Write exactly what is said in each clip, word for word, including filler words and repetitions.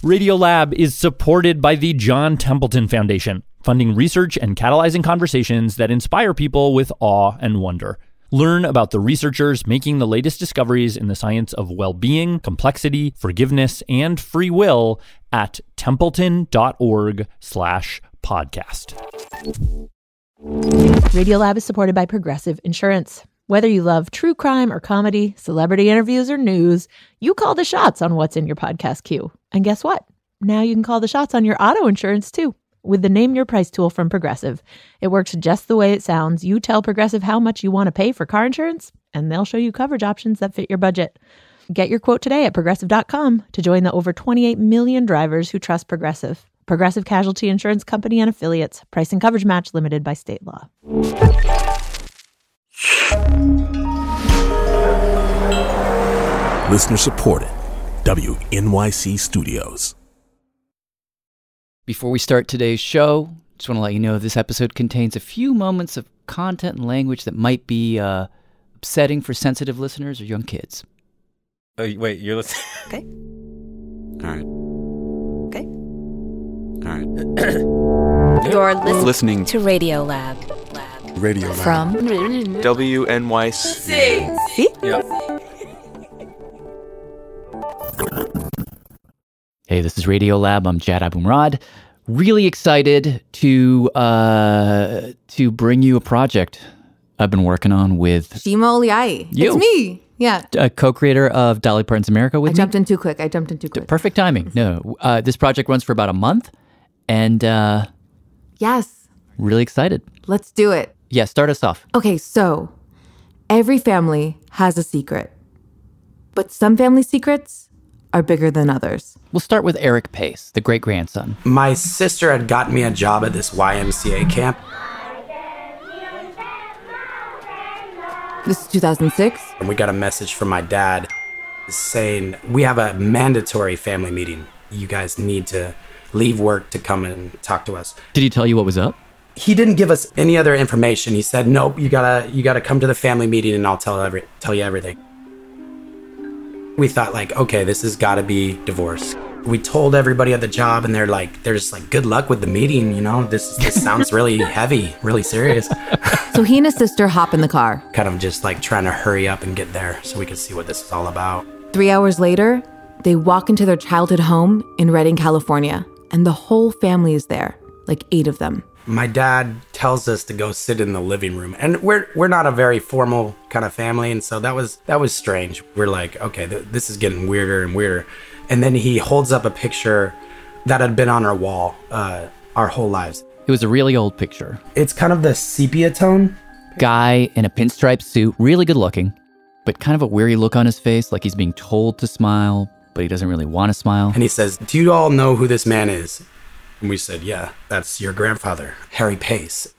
Radiolab is supported by the John Templeton Foundation, funding research and catalyzing conversations that inspire people with awe and wonder. Learn about the researchers making the latest discoveries in the science of well-being, complexity, forgiveness, and free will at templeton.org slash podcast. Radiolab is supported by Progressive Insurance. Whether you love true crime or comedy, celebrity interviews or news, you call the shots on what's in your podcast queue. And guess what? Now you can call the shots on your auto insurance too. With the Name Your Price tool from Progressive. It works just the way it sounds. You tell Progressive how much you want to pay for car insurance, and they'll show you coverage options that fit your budget. Get your quote today at progressive dot com to join the over twenty-eight million drivers who trust Progressive. Progressive Casualty Insurance Company and Affiliates. Price and coverage match limited by state law. Listener supported. W N Y C Studios. Before we start today's show, just want to let you know this episode contains a few moments of content and language that might be uh, upsetting for sensitive listeners or young kids. Oh, wait, you're listening? Okay. All right. Okay. All right. You're listening, listening to Radiolab. Lab. Radio Lab. From W N Y C. See? Yeah. Hey, this is Radiolab. I'm Jad Abumrad. Really excited to uh, to bring you a project I've been working on with Shima Oliai. You. It's me. Yeah. a co-creator of Dolly Parton's America with I me. jumped in too quick. I jumped in too quick. Perfect timing. No, uh, this project runs for about a month, and uh, Yes. really excited. Let's do it. Yeah, start us off. Okay, so every family has a secret, but some family secrets are bigger than others. We'll start with Eric Pace, the great-grandson. My sister had gotten me a job at this Y M C A camp. This is two thousand six. And we got a message from my dad saying, we have a mandatory family meeting. You guys need to leave work to come and talk to us. Did he tell you what was up? He didn't give us any other information. He said, nope, you gotta you gotta come to the family meeting and I'll tell every tell you everything. We thought like, okay, this has gotta be divorce. We told everybody at the job and they're like, they're just like, good luck with the meeting, you know, this this sounds really heavy, really serious. So he and his sister hop in the car. Kind of just like trying to hurry up and get there so we could see what this is all about. Three hours later, they walk into their childhood home in Redding, California, and the whole family is there, like eight of them. My dad tells us to go sit in the living room, and we're we're not a very formal kind of family, and so that was that was strange. We're like, okay, th- this is getting weirder and weirder. And then he holds up a picture that had been on our wall uh, our whole lives. It was a really old picture. It's kind of the sepia tone. Guy in a pinstripe suit, really good looking, but kind of a weary look on his face, like he's being told to smile, but he doesn't really want to smile. And he says, do you all know who this man is? And we said, yeah, that's your grandfather, Harry Pace.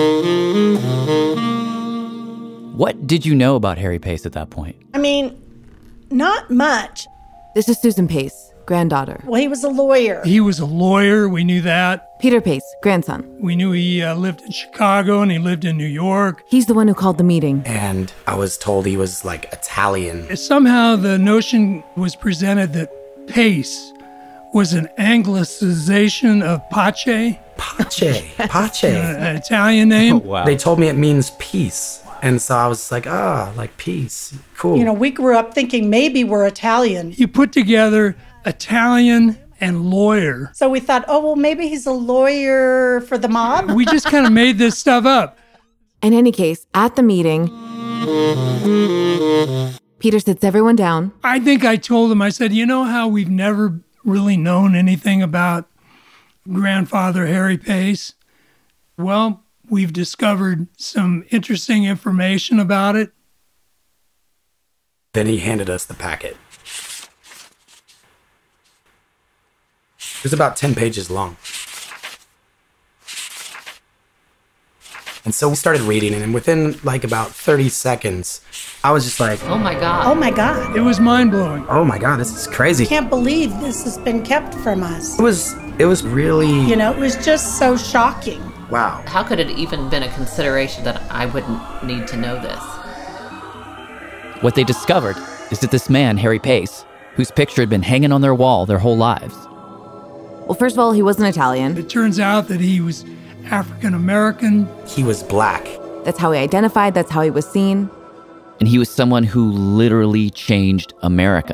What did you know about Harry Pace at that point? I mean, not much. This is Susan Pace, granddaughter. Well, he was a lawyer. He was a lawyer. We knew that. Peter Pace, grandson. We knew he uh, lived in Chicago and he lived in New York. He's the one who called the meeting. And I was told he was like Italian. Somehow the notion was presented that Pace was an anglicization of Pace. Pace, Pace. Uh, an Italian name. Oh, wow. They told me it means peace. And so I was like, ah, like peace. Cool. You know, we grew up thinking maybe we're Italian. You put together Italian and lawyer. So we thought, oh, well, maybe he's a lawyer for the mob. We just kind of made this stuff up. In any case, at the meeting, Peter sits everyone down. I think I told him, I said, you know how we've never really known anything about grandfather Harry Pace? Well, we've discovered some interesting information about it. Then he handed us the packet. It was about ten pages long. And so we started reading it, and within like about thirty seconds, I was just like, Oh my God. Oh my God. It was mind-blowing. oh my God, this is crazy. I can't believe this has been kept from us. It was, it was really, You know, it was just so shocking. wow. How could it even been a consideration that I wouldn't need to know this? What they discovered is that this man, Harry Pace, whose picture had been hanging on their wall their whole lives, Well, first of all, he wasn't Italian. It turns out that he was African American. He was black. That's how he identified, that's how he was seen. And he was someone who literally changed America.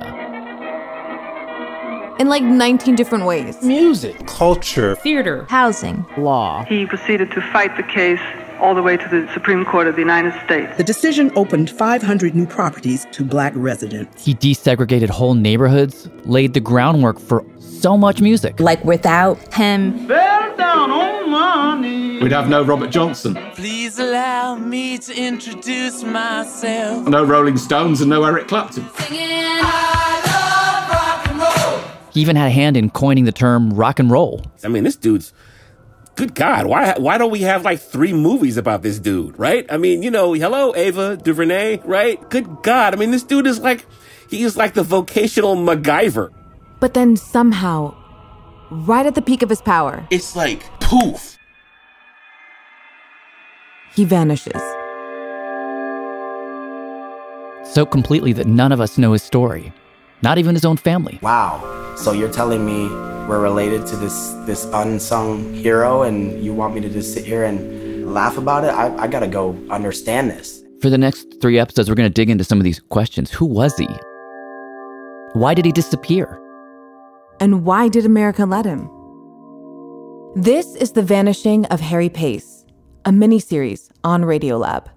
In like nineteen different ways. Music, culture, theater, housing, law. He proceeded to fight the case all the way to the Supreme Court of the United States. The decision opened five hundred new properties to black residents. He desegregated whole neighborhoods, laid the groundwork for so much music. Like without him, fell down on my knees. We'd have no Robert Johnson. Please allow me to introduce myself. No Rolling Stones and no Eric Clapton. Singing, I love rock and roll. He even had a hand in coining the term rock and roll. I mean, this dude's, good God, why why don't we have like three movies about this dude, right? I mean, you know, hello, Ava DuVernay, right? Good God, I mean, this dude is like, he is like the vocational MacGyver. But then somehow, right at the peak of his power, it's like, poof. He vanishes. So completely that none of us know his story. Not even his own family. Wow. So you're telling me we're related to this this unsung hero and you want me to just sit here and laugh about it? I, I gotta go understand this. For the next three episodes, we're gonna dig into some of these questions. Who was he? Why did he disappear? And why did America let him? This is The Vanishing of Harry Pace, a miniseries on Radiolab.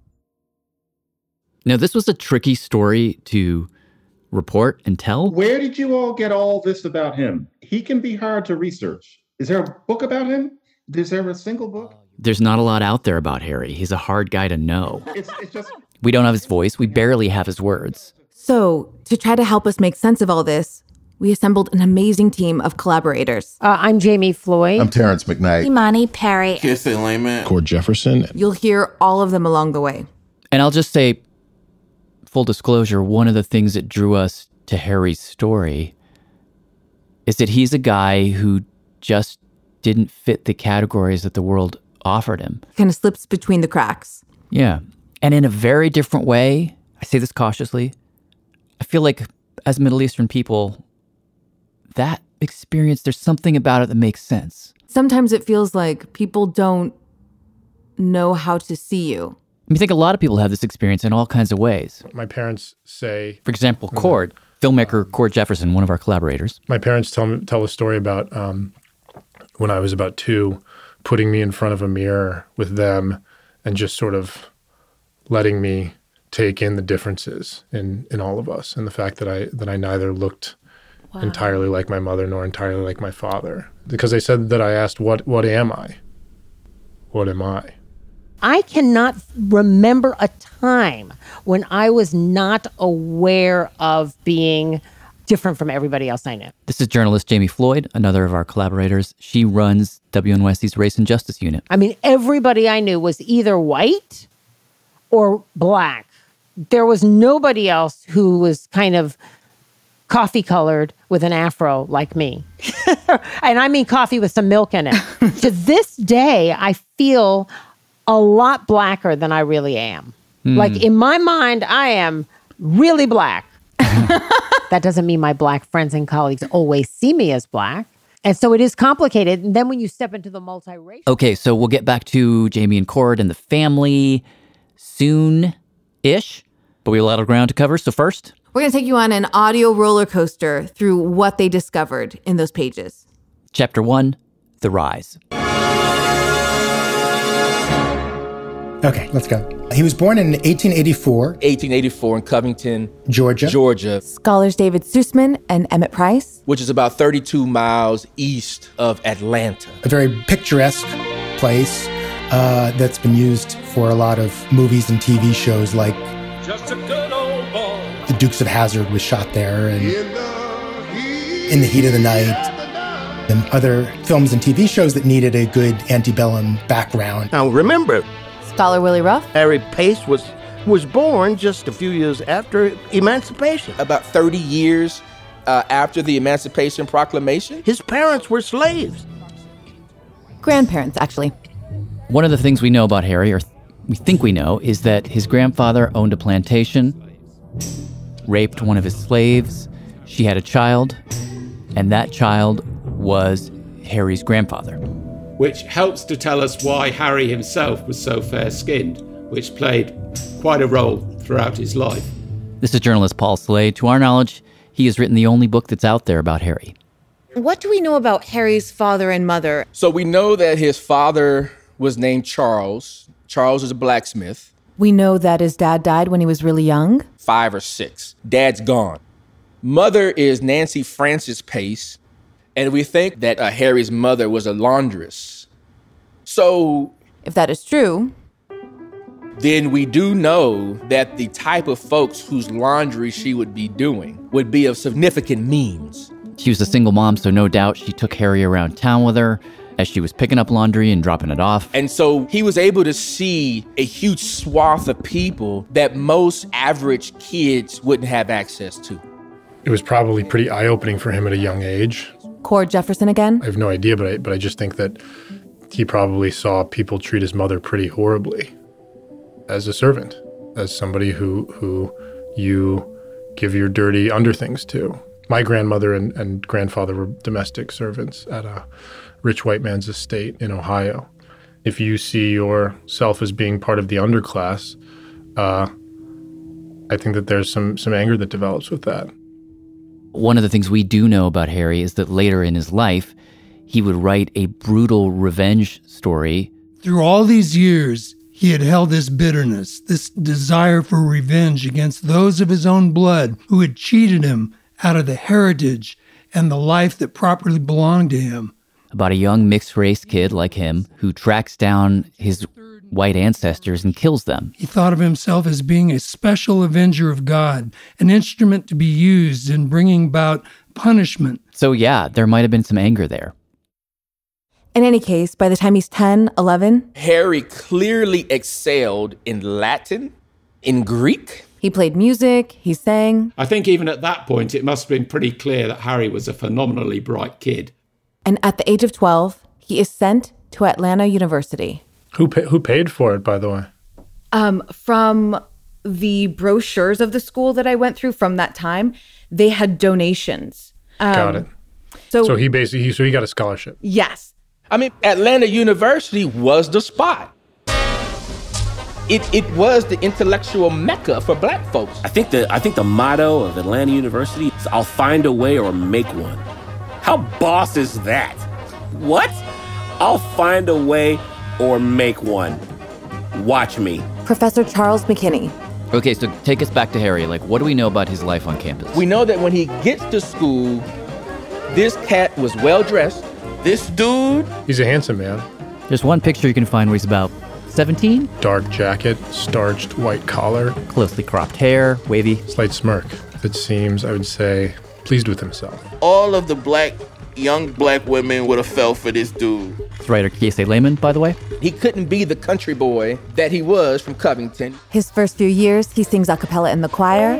Now, this was a tricky story to report and tell. Where did you all get all this about him? He can be hard to research. Is there a book about him? Is there a single book? There's not a lot out there about Harry. He's a hard guy to know. It's, it's just... We don't have his voice. We barely have his words. So, to try to help us make sense of all this, we assembled an amazing team of collaborators. Uh, I'm Jamie Floyd. I'm Terrence McKnight. Imani Perry. Kissy Lehman. Cord Jefferson. You'll hear all of them along the way. And I'll just say, full disclosure, one of the things that drew us to Harry's story is that he's a guy who just didn't fit the categories that the world offered him. Kind of slips between the cracks. Yeah. And in a very different way, I say this cautiously, I feel like as Middle Eastern people, that experience, there's something about it that makes sense. Sometimes it feels like people don't know how to see you. I think a lot of people have this experience in all kinds of ways. My parents say... For example, Cord, filmmaker um, Cord Jefferson, one of our collaborators. My parents tell me, tell a story about um, when I was about two, putting me in front of a mirror with them and just sort of letting me take in the differences in, in all of us and the fact that I that I neither looked wow. entirely like my mother nor entirely like my father. Because they said that I asked, what what am I? What am I? I cannot remember a time when I was not aware of being different from everybody else I knew. This is journalist Jamie Floyd, another of our collaborators. She runs W N Y C's Race and Justice Unit. I mean, everybody I knew was either white or black. There was nobody else who was kind of coffee colored with an afro like me. And I mean coffee with some milk in it. To this day, I feel a lot blacker than I really am. Mm. Like in my mind, I am really black. That doesn't mean my black friends and colleagues always see me as black. And so it is complicated. And then when you step into the multiracial... Okay, so we'll get back to Jamie and Cord and the family soon-ish. But we have a lot of ground to cover, so first... We're going to take you on an audio roller coaster through what they discovered in those pages. Chapter one, The Rise. Okay, let's go. He was born in eighteen eighty-four. eighteen eighty-four in Covington, Georgia. Georgia. Scholars David Sussman and Emmett Price. Which is about thirty-two miles east of Atlanta. A very picturesque place uh, that's been used for a lot of movies and T V shows, like Just a good old boy. The Dukes of Hazzard was shot there, and In the Heat, In the Heat of the Night. And other films and T V shows that needed a good antebellum background. Now remember, Scholar Willie Ruff. Harry Pace was was born just a few years after emancipation. About thirty years uh, after the Emancipation Proclamation. His parents were slaves. Grandparents, actually. One of the things we know about Harry, or we think we know, is that his grandfather owned a plantation, raped one of his slaves, she had a child, and that child was Harry's grandfather. Which helps to tell us why Harry himself was so fair-skinned, which played quite a role throughout his life. This is journalist Paul Slade. To our knowledge, he has written the only book that's out there about Harry. What do we know about Harry's father and mother? So we know that his father was named Charles. Charles was a blacksmith. We know that his dad died when he was really young. Five or six. Dad's gone. Mother is Nancy Frances Pace. And we think that uh, Harry's mother was a laundress. So, if that is true, then we do know that the type of folks whose laundry she would be doing would be of significant means. She was a single mom, so no doubt she took Harry around town with her as she was picking up laundry and dropping it off. And so he was able to see a huge swath of people that most average kids wouldn't have access to. It was probably pretty eye-opening for him at a young age. Cord Jefferson again? I have no idea, but I, but I just think that he probably saw people treat his mother pretty horribly as a servant, as somebody who who you give your dirty underthings to. My grandmother and, and grandfather were domestic servants at a rich white man's estate in Ohio. If you see yourself as being part of the underclass, uh, I think that there's some some anger that develops with that. One of the things we do know about Harry is that later in his life, he would write a brutal revenge story. Through all these years, he had held this bitterness, this desire for revenge against those of his own blood who had cheated him out of the heritage and the life that properly belonged to him. About a young mixed-race kid like him who tracks down his white ancestors and kills them. He thought of himself as being a special avenger of God, an instrument to be used in bringing about punishment. So yeah, there might have been some anger there. In any case, by the time he's ten, eleven, Harry clearly excelled in Latin, in Greek. He played music, he sang. I think even at that point, it must have been pretty clear that Harry was a phenomenally bright kid. And at the age of twelve, he is sent to Atlanta University. Who pay, who paid for it, by the way? Um, from the brochures of the school that I went through from that time, they had donations. Um, got it. So, so he basically he, so he got a scholarship. Yes. I mean, Atlanta University was the spot. It it was the intellectual mecca for black folks. I think the I think the motto of Atlanta University is "I'll find a way or make one." How boss is that? What? I'll find a way or make one. Watch me. Professor Charles McKinney. Okay, so take us back to Harry. Like, what do we know about his life on campus? We know that when he gets to school, this cat was well-dressed. This dude... He's a handsome man. There's one picture you can find where he's about seventeen. Dark jacket, starched white collar. Closely cropped hair, wavy. Slight smirk. It seems, I would say, pleased with himself. All of the black, young black women would have fell for this dude. It's writer Kiese Lehman, by the way. He couldn't be the country boy that he was from Covington. His first few years, he sings a cappella in the choir.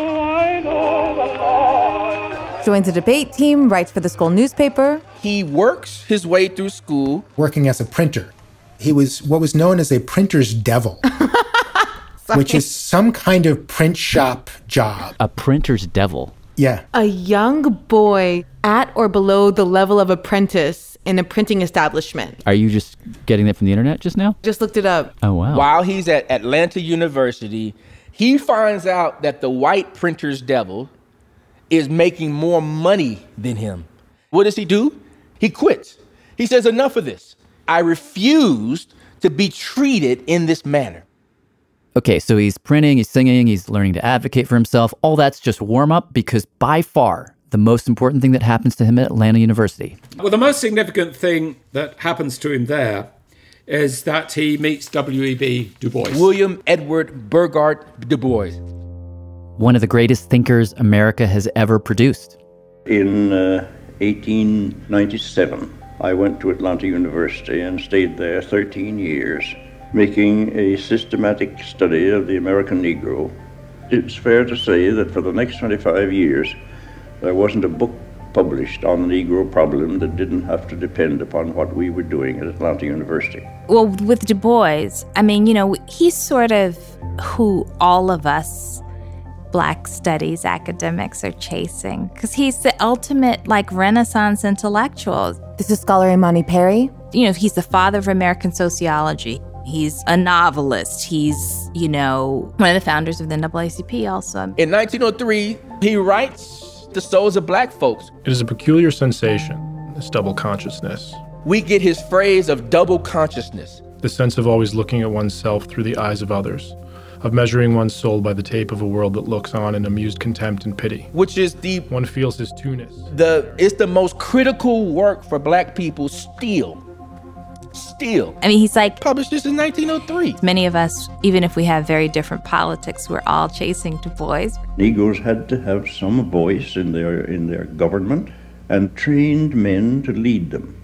Joins a debate team, writes for the school newspaper. He works his way through school. Working as a printer. He was what was known as a printer's devil, which is some kind of print shop job. A printer's devil? Yeah. A young boy at or below the level of apprentice in a printing establishment. Are you just getting that from the internet just now? Just looked it up. Oh, wow. While he's at Atlanta University, he finds out that the white printer's devil is making more money than him. What does he do? He quits. He says, enough of this. I refused to be treated in this manner. Okay, so he's printing, he's singing, he's learning to advocate for himself. All that's just warm up because by far the most important thing that happens to him at Atlanta University. Well, the most significant thing that happens to him there is that he meets W E B Du Bois. William Edward Burghardt Du Bois. One of the greatest thinkers America has ever produced. In uh, eighteen ninety-seven, I went to Atlanta University and stayed there thirteen years, making a systematic study of the American Negro. It's fair to say that for the next twenty-five years, there wasn't a book published on the Negro problem that didn't have to depend upon what we were doing at Atlanta University. Well, with Du Bois, I mean, you know, he's sort of who all of us Black studies academics are chasing, because he's the ultimate, like, Renaissance intellectual. This is scholar Imani Perry. You know, he's the father of American sociology. He's a novelist. He's, you know, one of the founders of the N double A C P also. In nineteen oh three, he writes The Souls of Black Folks. It is a peculiar sensation, this double consciousness. We get his phrase of double consciousness. The sense of always looking at oneself through the eyes of others, of measuring one's soul by the tape of a world that looks on in amused contempt and pity. Which is the... One feels his two-ness. The, it's the most critical work for Black people still. Still. I mean, he's like... Published this in nineteen oh three. Many of us, even if we have very different politics, we're all chasing Du Bois. Negroes had to have some voice in their, in their government and trained men to lead them.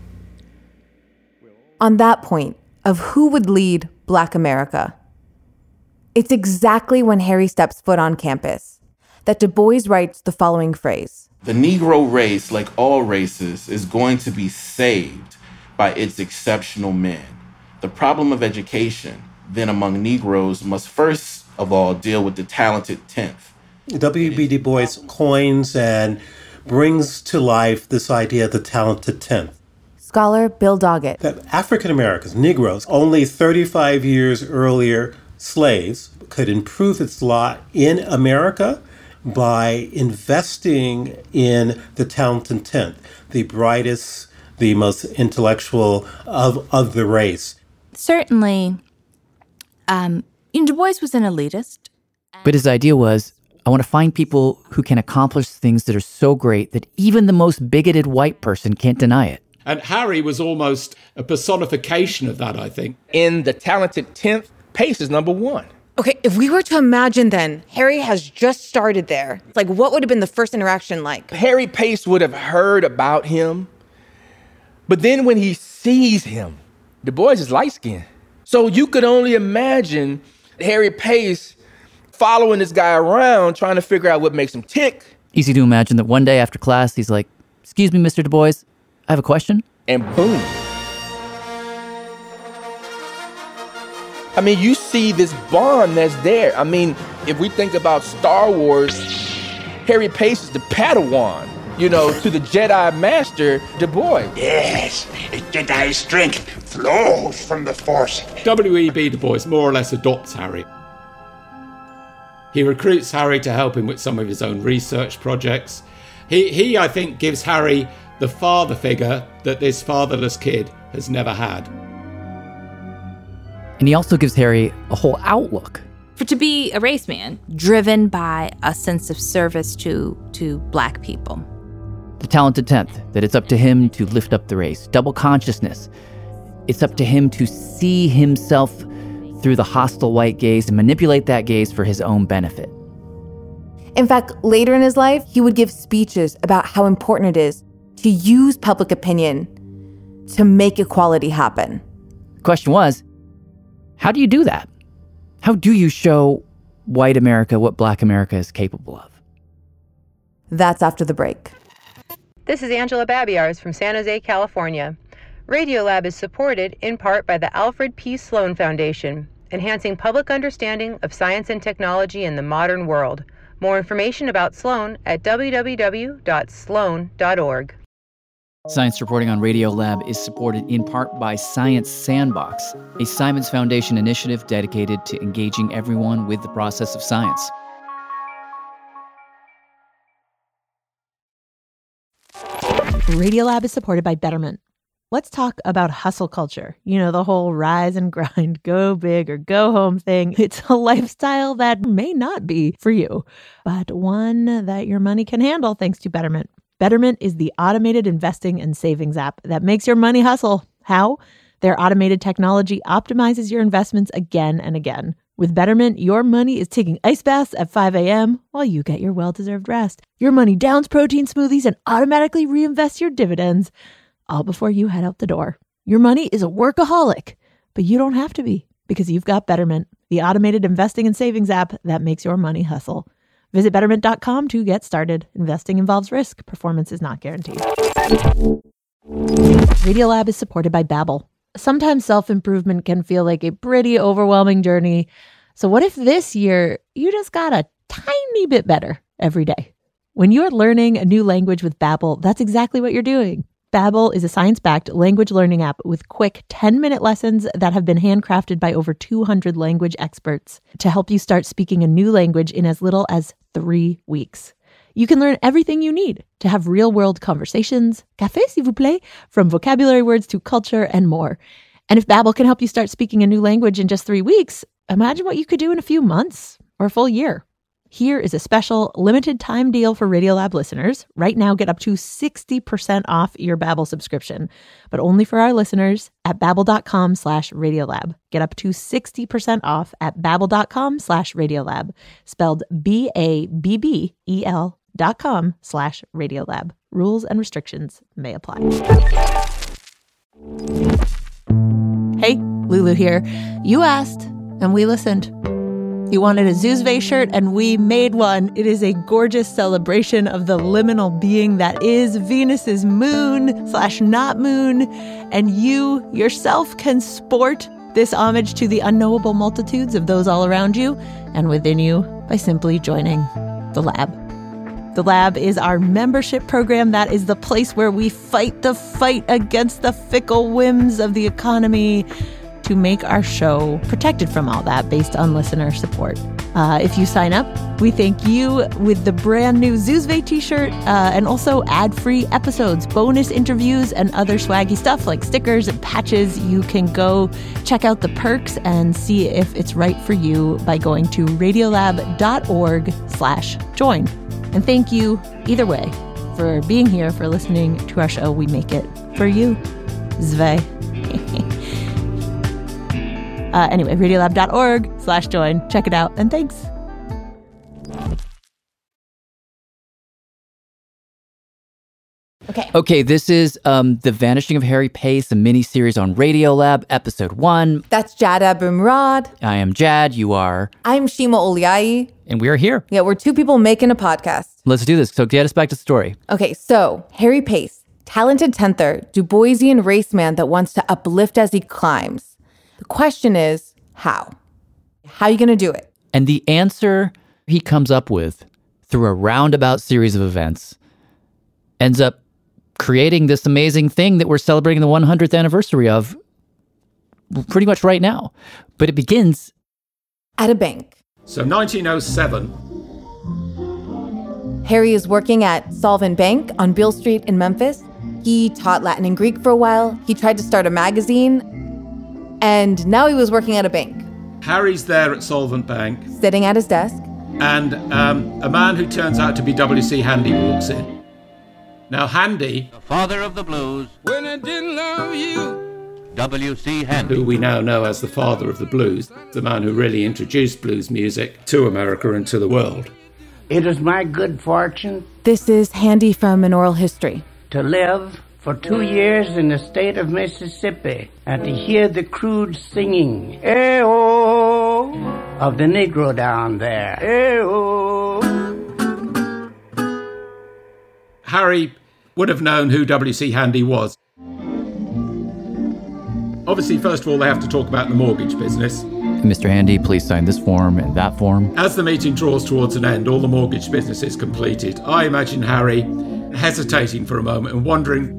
On that point of who would lead Black America, it's exactly when Harry steps foot on campus that Du Bois writes the following phrase. The Negro race, like all races, is going to be saved by its exceptional men. The problem of education, then among Negroes, must first of all deal with the talented tenth. W B Du Bois coins and brings to life this idea of the talented tenth. Scholar Bill Doggett. That African Americans, Negroes, only thirty-five years earlier, slaves, could improve its lot in America by investing in the talented tenth, the brightest, the most intellectual of, of the race. Certainly, um, Du Bois was an elitist. But his idea was, I want to find people who can accomplish things that are so great that even the most bigoted white person can't deny it. And Harry was almost a personification of that, I think. In the talented tenth, Pace is number one. Okay, if we were to imagine then, Harry has just started there. Like, what would have been the first interaction like? Harry Pace would have heard about him. But then when he sees him, Du Bois is light-skinned. So you could only imagine Harry Pace following this guy around, trying to figure out what makes him tick. Easy to imagine that one day after class, he's like, excuse me, Mister Du Bois, I have a question. And boom. I mean, you see this bond that's there. I mean, if we think about Star Wars, Harry Pace is the Padawan, you know, to the Jedi Master, Du Bois. Yes, Jedi strength flows from the Force. W E B Du Bois more or less adopts Harry. He recruits Harry to help him with some of his own research projects. He, he, I think, gives Harry the father figure that this fatherless kid has never had. And he also gives Harry a whole outlook. For to be a race man, driven by a sense of service to, to Black people. The talented tenth, that it's up to him to lift up the race. Double consciousness. It's up to him to see himself through the hostile white gaze and manipulate that gaze for his own benefit. In fact, later in his life, he would give speeches about how important it is to use public opinion to make equality happen. The question was, how do you do that? How do you show white America what Black America is capable of? That's after the break. This is Angela Babiars from San Jose, California. Radiolab is supported in part by the Alfred P. Sloan Foundation, enhancing public understanding of science and technology in the modern world. More information about Sloan at w w w dot sloan dot org. Science reporting on Radiolab is supported in part by Science Sandbox, a Simons Foundation initiative dedicated to engaging everyone with the process of science. Radiolab is supported by Betterment. Let's talk about hustle culture. You know, the whole rise and grind, go big or go home thing. It's a lifestyle that may not be for you, but one that your money can handle thanks to Betterment. Betterment is the automated investing and savings app that makes your money hustle. How? Their automated technology optimizes your investments again and again. With Betterment, your money is taking ice baths at five a.m. while you get your well-deserved rest. Your money downs protein smoothies and automatically reinvests your dividends, all before you head out the door. Your money is a workaholic, but you don't have to be, because you've got Betterment, the automated investing and savings app that makes your money hustle. Visit betterment dot com to get started. Investing involves risk. Performance is not guaranteed. Radiolab is supported by Babbel. Sometimes self-improvement can feel like a pretty overwhelming journey. So what if this year you just got a tiny bit better every day. When you're learning a new language with Babbel, that's exactly what you're doing. Babbel is a science-backed language learning app with quick ten-minute lessons that have been handcrafted by over two hundred language experts to help you start speaking a new language in as little as three weeks. You can learn everything you need to have real-world conversations, café s'il vous plaît, from vocabulary words to culture and more. And if Babbel can help you start speaking a new language in just three weeks, imagine what you could do in a few months or a full year. Here is a special limited time deal for Radiolab listeners. Right now, get up to sixty percent off your Babbel subscription, but only for our listeners at babbel.com slash Radiolab. Get up to sixty percent off at babbel.com slash Radiolab, spelled B A B B E L dot com slash Radiolab. Rules and restrictions may apply. Hey, Lulu here. You asked, and we listened. You wanted a Zuzve shirt, and we made one. It is a gorgeous celebration of the liminal being that is Venus's moon slash not moon. And you yourself can sport this homage to the unknowable multitudes of those all around you and within you by simply joining the lab. The Lab is our membership program. That is the place where we fight the fight against the fickle whims of the economy to make our show protected from all that based on listener support. Uh, if you sign up, we thank you with the brand new Zuzve t-shirt uh, and also ad-free episodes, bonus interviews, and other swaggy stuff like stickers and patches. You can go check out the perks and see if it's right for you by going to radiolab.org slash join. And thank you, either way, for being here, for listening to our show. We make it for you. Zve. Uh, anyway, radiolab.org slash join. Check it out, and thanks. Okay. Okay, this is um, The Vanishing of Harry Pace, a mini-series on Radiolab, episode one. That's Jad Abumrad. I am Jad, you are... I'm Shima Oliai. And we are here. Yeah, we're two people making a podcast. Let's do this. So get us back to the story. Okay, so Harry Pace, talented tenther, Du Boisian race man that wants to uplift as he climbs. The question is, how? How are you going to do it? And the answer he comes up with through a roundabout series of events ends up creating this amazing thing that we're celebrating the one hundredth anniversary of pretty much right now. But it begins at a bank. So nineteen oh seven. Harry is working at Solvent Bank on Beale Street in Memphis. He taught Latin and Greek for a while. He tried to start a magazine. And now he was working at a bank. Harry's there at Solvent Bank. Sitting at his desk. And um, a man who turns out to be W C Handy walks in. Now Handy, the father of the blues, when I didn't love you, W C Handy, who we now know as the father of the blues, the man who really introduced blues music to America and to the world. It is my good fortune. This is Handy from An Oral History. To live for two years in the state of Mississippi and to hear the crude singing, eh-oh, of the Negro down there, eh-oh. Harry would have known who W C Handy was. Obviously, first of all, they have to talk about the mortgage business. Mister Handy, please sign this form and that form. As the meeting draws towards an end, all the mortgage business is completed. I imagine Harry hesitating for a moment and wondering,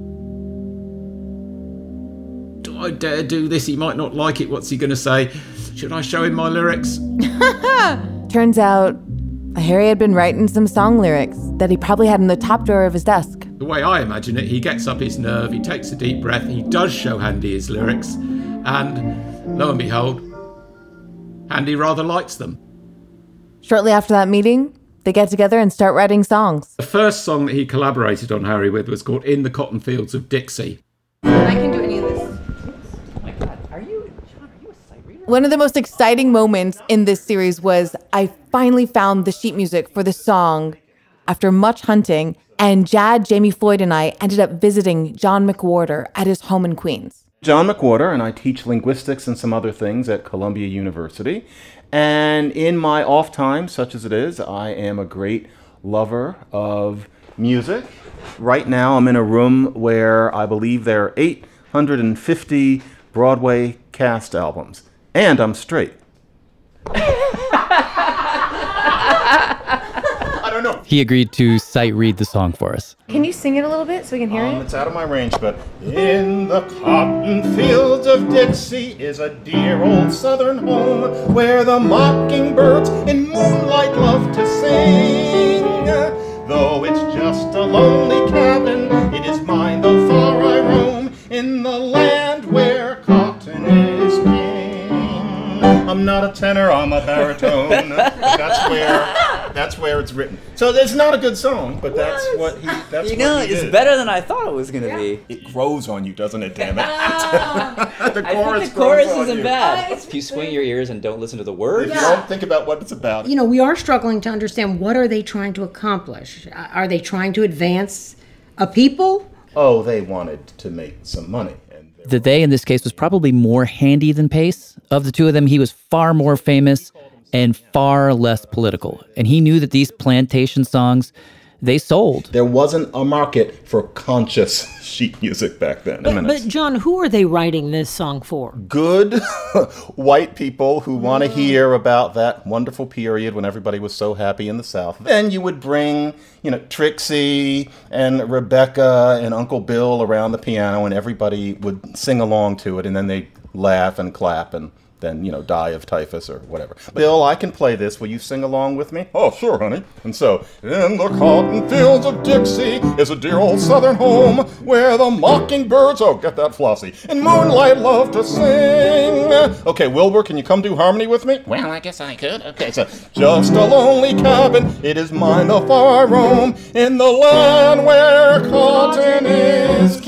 do I dare do this? He might not like it. What's he going to say? Should I show him my lyrics? Turns out Harry had been writing some song lyrics that he probably had in the top drawer of his desk. The way I imagine it, he gets up his nerve, he takes a deep breath, he does show Handy his lyrics, and lo and behold, Handy rather likes them. Shortly after that meeting, they get together and start writing songs. The first song that he collaborated on Harry with was called In the Cotton Fields of Dixie. I can do any of this. Oh my God, are you, John, are you a sight reader? One of the most exciting moments in this series was I finally found the sheet music for the song after much hunting, and Jad, Jamie Floyd, and I ended up visiting John McWhorter at his home in Queens. John McWhorter, and I teach linguistics and some other things at Columbia University. And in my off time, such as it is, I am a great lover of music. Right now, I'm in a room where I believe there are eight hundred fifty Broadway cast albums. And I'm straight. know. He agreed to sight read the song for us. Can you sing it a little bit so we can hear Um, it? it's out of my range, but in the cotton fields of Dixie is a dear old southern home where the mockingbirds in moonlight love to sing. Though it's just a lonely cabin, it is mine though far I roam in the land where cotton is king. I'm not a tenor, I'm a baritone. That's where that's where it's written. So it's not a good song, but that's what he that's You know, what he it's did. better than I thought it was going to be. It grows on you, doesn't it, damn it? the I think chorus the chorus grows on isn't you. bad. If you swing your ears and don't listen to the words. If you don't think about what it's about. You know, we are struggling to understand what are they trying to accomplish? Are they trying to advance a people? Oh, they wanted to make some money. The they in this case was probably more handy than Pace. Of the two of them, he was far more famous and far less political. And he knew that these plantation songs, they sold. There wasn't a market for conscious sheet music back then. But, but John, who are they writing this song for? Good white people who want to hear about that wonderful period when everybody was so happy in the South. Then you would bring, you know, Trixie and Rebecca and Uncle Bill around the piano, and everybody would sing along to it, and then they'd laugh and clap and then, you know, die of typhus or whatever. Bill, I can play this. Will you sing along with me? Oh, sure, honey. And so, in the cotton fields of Dixie is a dear old southern home where the mockingbirds, oh, get that Flossie, in moonlight love to sing. Okay, Wilbur, can you come do harmony with me? Well, I guess I could. Okay, so, just a lonely cabin, it is mine the far I roam, in the land where cotton is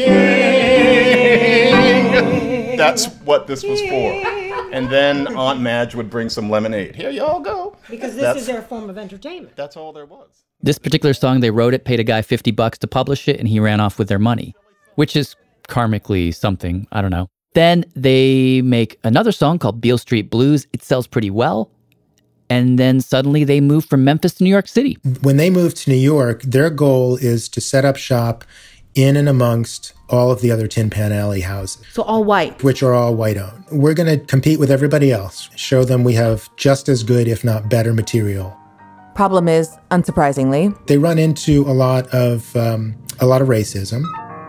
king. That's what this was for. And then Aunt Madge would bring some lemonade. Here y'all go. Because this That's- is their form of entertainment. That's all there was. This particular song, they wrote it, paid a guy fifty bucks to publish it, and he ran off with their money, which is karmically something. I don't know. Then they make another song called Beale Street Blues. It sells pretty well. And then suddenly they move from Memphis to New York City. When they move to New York, their goal is to set up shop in and amongst all of the other Tin Pan Alley houses. So all white. Which are all white-owned. We're going to compete with everybody else, show them we have just as good, if not better, material. Problem is, unsurprisingly, They run into a lot of um, a lot of racism.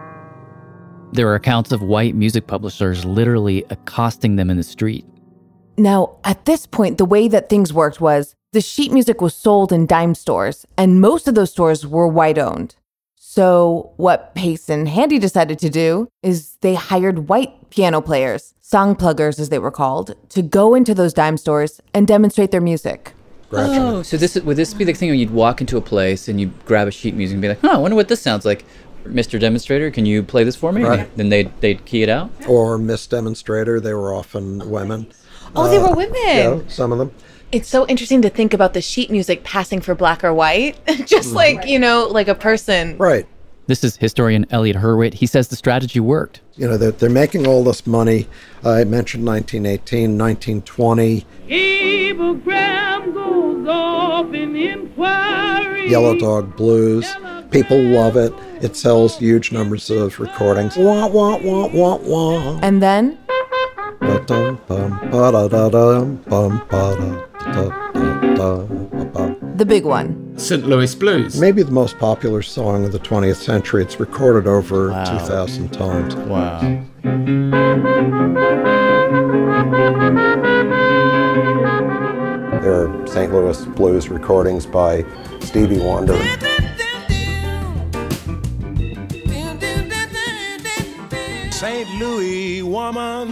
There are accounts of white music publishers literally accosting them in the street. now, at this point, the way that things worked was the sheet music was sold in dime stores, and most of those stores were white-owned. So what Pace and Handy decided to do is they hired white piano players, song pluggers as they were called, to go into those dime stores and demonstrate their music. Oh, so this is, would this be the thing where you'd walk into a place and you'd grab a sheet music and be like, oh, I wonder what this sounds like. Mister Demonstrator, can you play this for me? Right. And then they'd, they'd key it out? Or Miss Demonstrator, they were often women. Oh, they were women. Yeah, some of them. It's so interesting to think about the sheet music passing for black or white, just like, you know, like a person. Right. This is historian Elliot Hurwitz. He says the strategy worked. You know, they're, they're making all this money. I mentioned nineteen eighteen, nineteen twenty. Cablegram goes off in inquiry. Yellow Dog Blues. People love it. It sells huge numbers of recordings. Wah, wah, wah, wah, wah. And then Ba-dum, bum, ba-da-da-dum, bum, ba-da-da-da-da-da-da. the big one. Saint Louis Blues. Maybe the most popular song of the twentieth century. It's recorded over Wow. two thousand times. Wow. There are Saint Louis Blues recordings by Stevie Wonder. Saint Louis woman.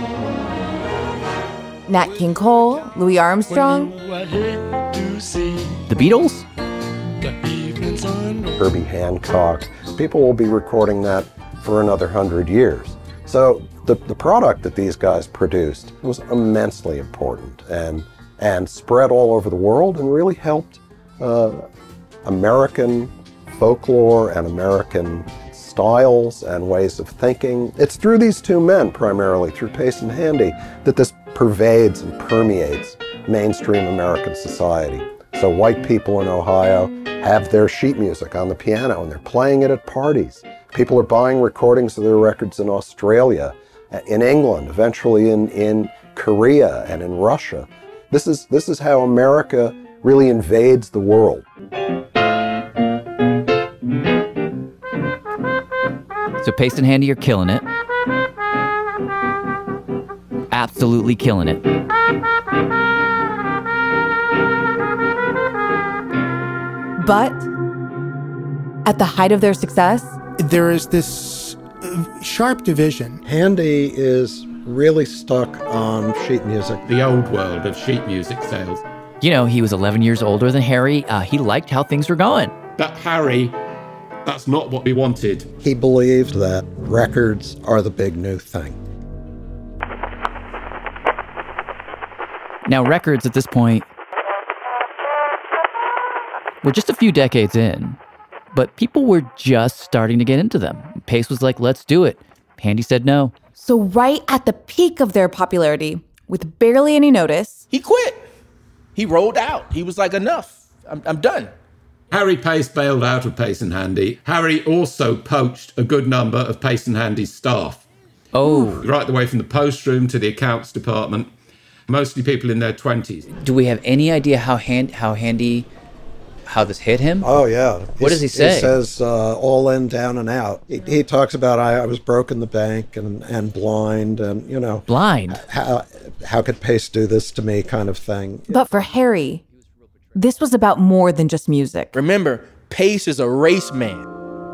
Nat King Cole, Louis Armstrong, The Beatles? Herbie Hancock. People will be recording that for another hundred years. So the, the product that these guys produced was immensely important and, and spread all over the world and really helped uh, American folklore and American styles and ways of thinking. It's through these two men, primarily, through Pace and Handy, that this pervades and permeates mainstream American society. So white people in Ohio have their sheet music on the piano and they're playing it at parties. People are buying recordings of their records in Australia, in England, eventually in, in Korea and in Russia. This is, this is how America really invades the world. So Pace and Handy are killing it. Absolutely killing it. But at the height of their success, there is this sharp division. Handy is really stuck on sheet music. The old world of sheet music sales. You know, he was eleven years older than Harry. Uh, he liked how things were going. But Harry, that's not what we wanted. He believed that records are the big new thing. Now, records at this point were just a few decades in, but people were just starting to get into them. Pace was like, let's do it. Handy said no. So right at the peak of their popularity, with barely any notice, he quit. He rolled out. He was like, enough. I'm, I'm done. Harry Pace bailed out of Pace and Handy. Harry also poached a good number of Pace and Handy's staff. Oh. Right the way from the post room to the accounts department. Mostly people in their twenties. Do we have any idea how hand, how Handy, how this hit him? Oh, yeah. What He's, does he say? He says uh, all in, down, and out. He, he talks about I, I was broke in the bank and, and blind and, you know. Blind? How, how could Pace do this to me kind of thing. But for Harry, this was about more than just music. Remember, Pace is a race man.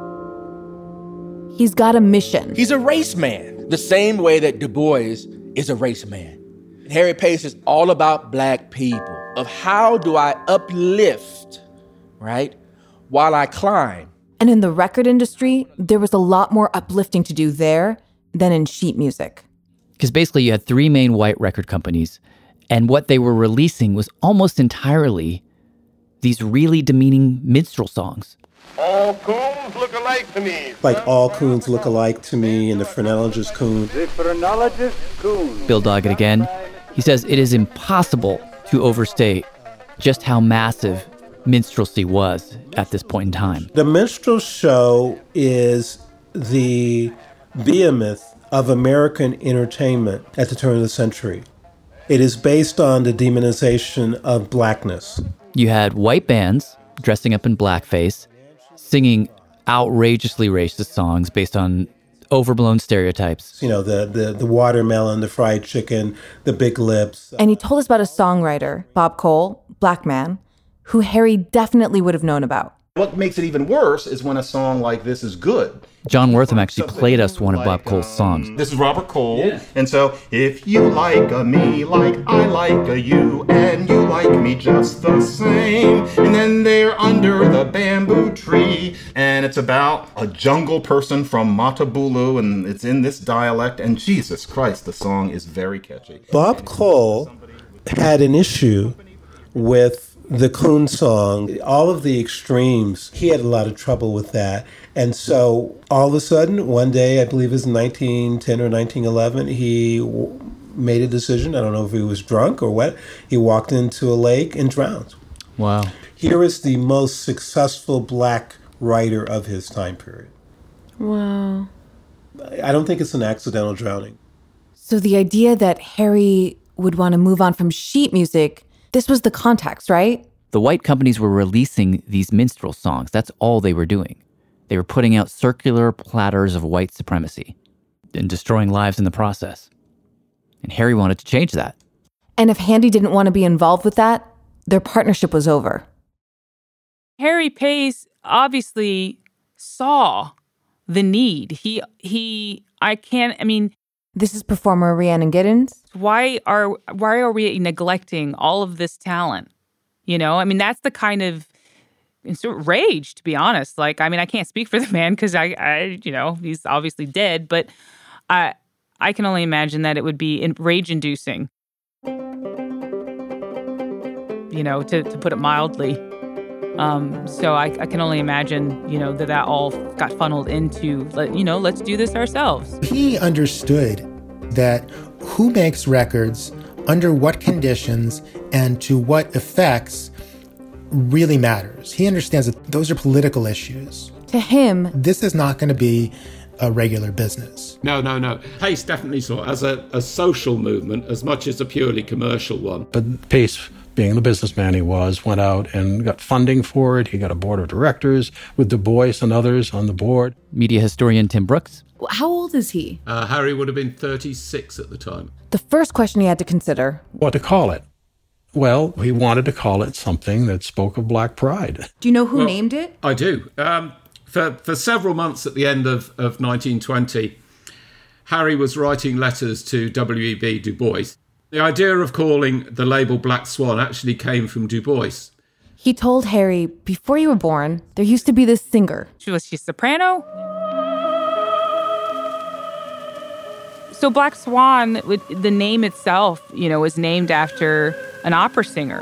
He's got a mission. He's a race man. The same way that Du Bois is a race man. Harry Pace is all about black people, of how do I uplift, right, while I climb. And in the record industry, there was a lot more uplifting to do there than in sheet music. Because basically you had three main white record companies, and what they were releasing was almost entirely these really demeaning minstrel songs. All coons look alike to me. Like All Coons Look Alike to Me and The Phrenologist Coon. The Phrenologist Coon. Bill Doggett again. He says it is impossible to overstate just how massive minstrelsy was at this point in time. The minstrel show is the behemoth of American entertainment at the turn of the century. It is based on the demonization of blackness. You had white bands dressing up in blackface, singing outrageously racist songs based on overblown stereotypes. You know, the, the, the watermelon, the fried chicken, the big lips. And he told us about a songwriter, Bob Cole, black man, who Harry definitely would have known about. What makes it even worse is when a song like this is good. John Wortham actually played us one of Bob Cole's songs. This is Robert Cole. Yeah. And so, if you like a me like I like a you, and you like me just the same, and then they're under the bamboo tree, and it's about a jungle person from Matabulu, and it's in this dialect, and Jesus Christ, the song is very catchy. Bob Cole had an issue with the coon song, all of the extremes. He had a lot of trouble with that. And so all of a sudden, one day, I believe it was nineteen ten or nineteen eleven, he w- made a decision. I don't know if he was drunk or what. He walked into a lake and drowned. Wow. Here is the most successful black writer of his time period. Wow. I don't think it's an accidental drowning. So the idea that Harry would want to move on from sheet music, this was the context, right? The white companies were releasing these minstrel songs. That's all they were doing. They were putting out circular platters of white supremacy and destroying lives in the process. And Harry wanted to change that. And if Handy didn't want to be involved with that, their partnership was over. Harry Pace obviously saw the need. He, he, I can't, I mean... This is performer Rhiannon Giddens. Why are, why are we neglecting all of this talent? You know, I mean, that's the kind of sort of rage, to be honest. Like, I mean, I can't speak for the man because I, I, you know, he's obviously dead, but I, I can only imagine that it would be rage-inducing. You know, to, to put it mildly. Um, so I, I can only imagine, you know, that that all got funneled into, you know, let's do this ourselves. He understood that who makes records, under what conditions, and to what effects really matters. He understands that those are political issues. To him, this is not going to be a regular business. No, no, no. Pace definitely saw it as a, a social movement as much as a purely commercial one. But Pace being the businessman he was, went out and got funding for it. He got a board of directors with Du Bois and others on the board. Media historian Tim Brooks. How old is he? Uh, Harry would have been thirty-six at the time. The first question he had to consider. What to call it? Well, he wanted to call it something that spoke of Black pride. Do you know who Well, named it? I do. Um, for, for several months at the end of, of nineteen twenty, Harry was writing letters to W E B Du Bois. The idea of calling the label Black Swan actually came from Du Bois. He told Harry, before you were born, there used to be this singer. She was she soprano? So Black Swan, with the name itself, you know, was named after an opera singer,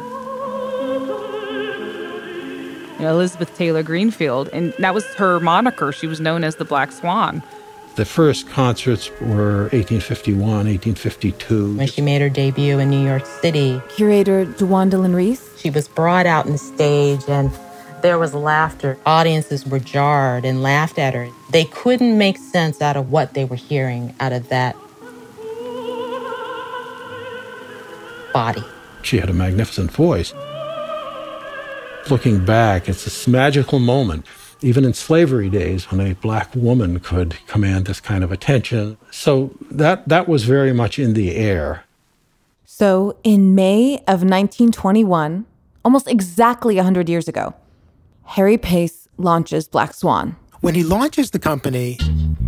you know, Elizabeth Taylor Greenfield, and that was her moniker. She was known as the Black Swan. The first concerts were eighteen fifty-one, eighteen fifty-two. When she made her debut in New York City, Curator Dewandalyn Reese. She was brought out on the stage and there was laughter. Audiences were jarred and laughed at her. They couldn't make sense out of what they were hearing out of that body. She had a magnificent voice. Looking back, it's this magical moment, even in slavery days, when a Black woman could command this kind of attention. So that, that was very much in the air. So in May of nineteen twenty-one, almost exactly one hundred years ago, Harry Pace launches Black Swan. When he launches the company,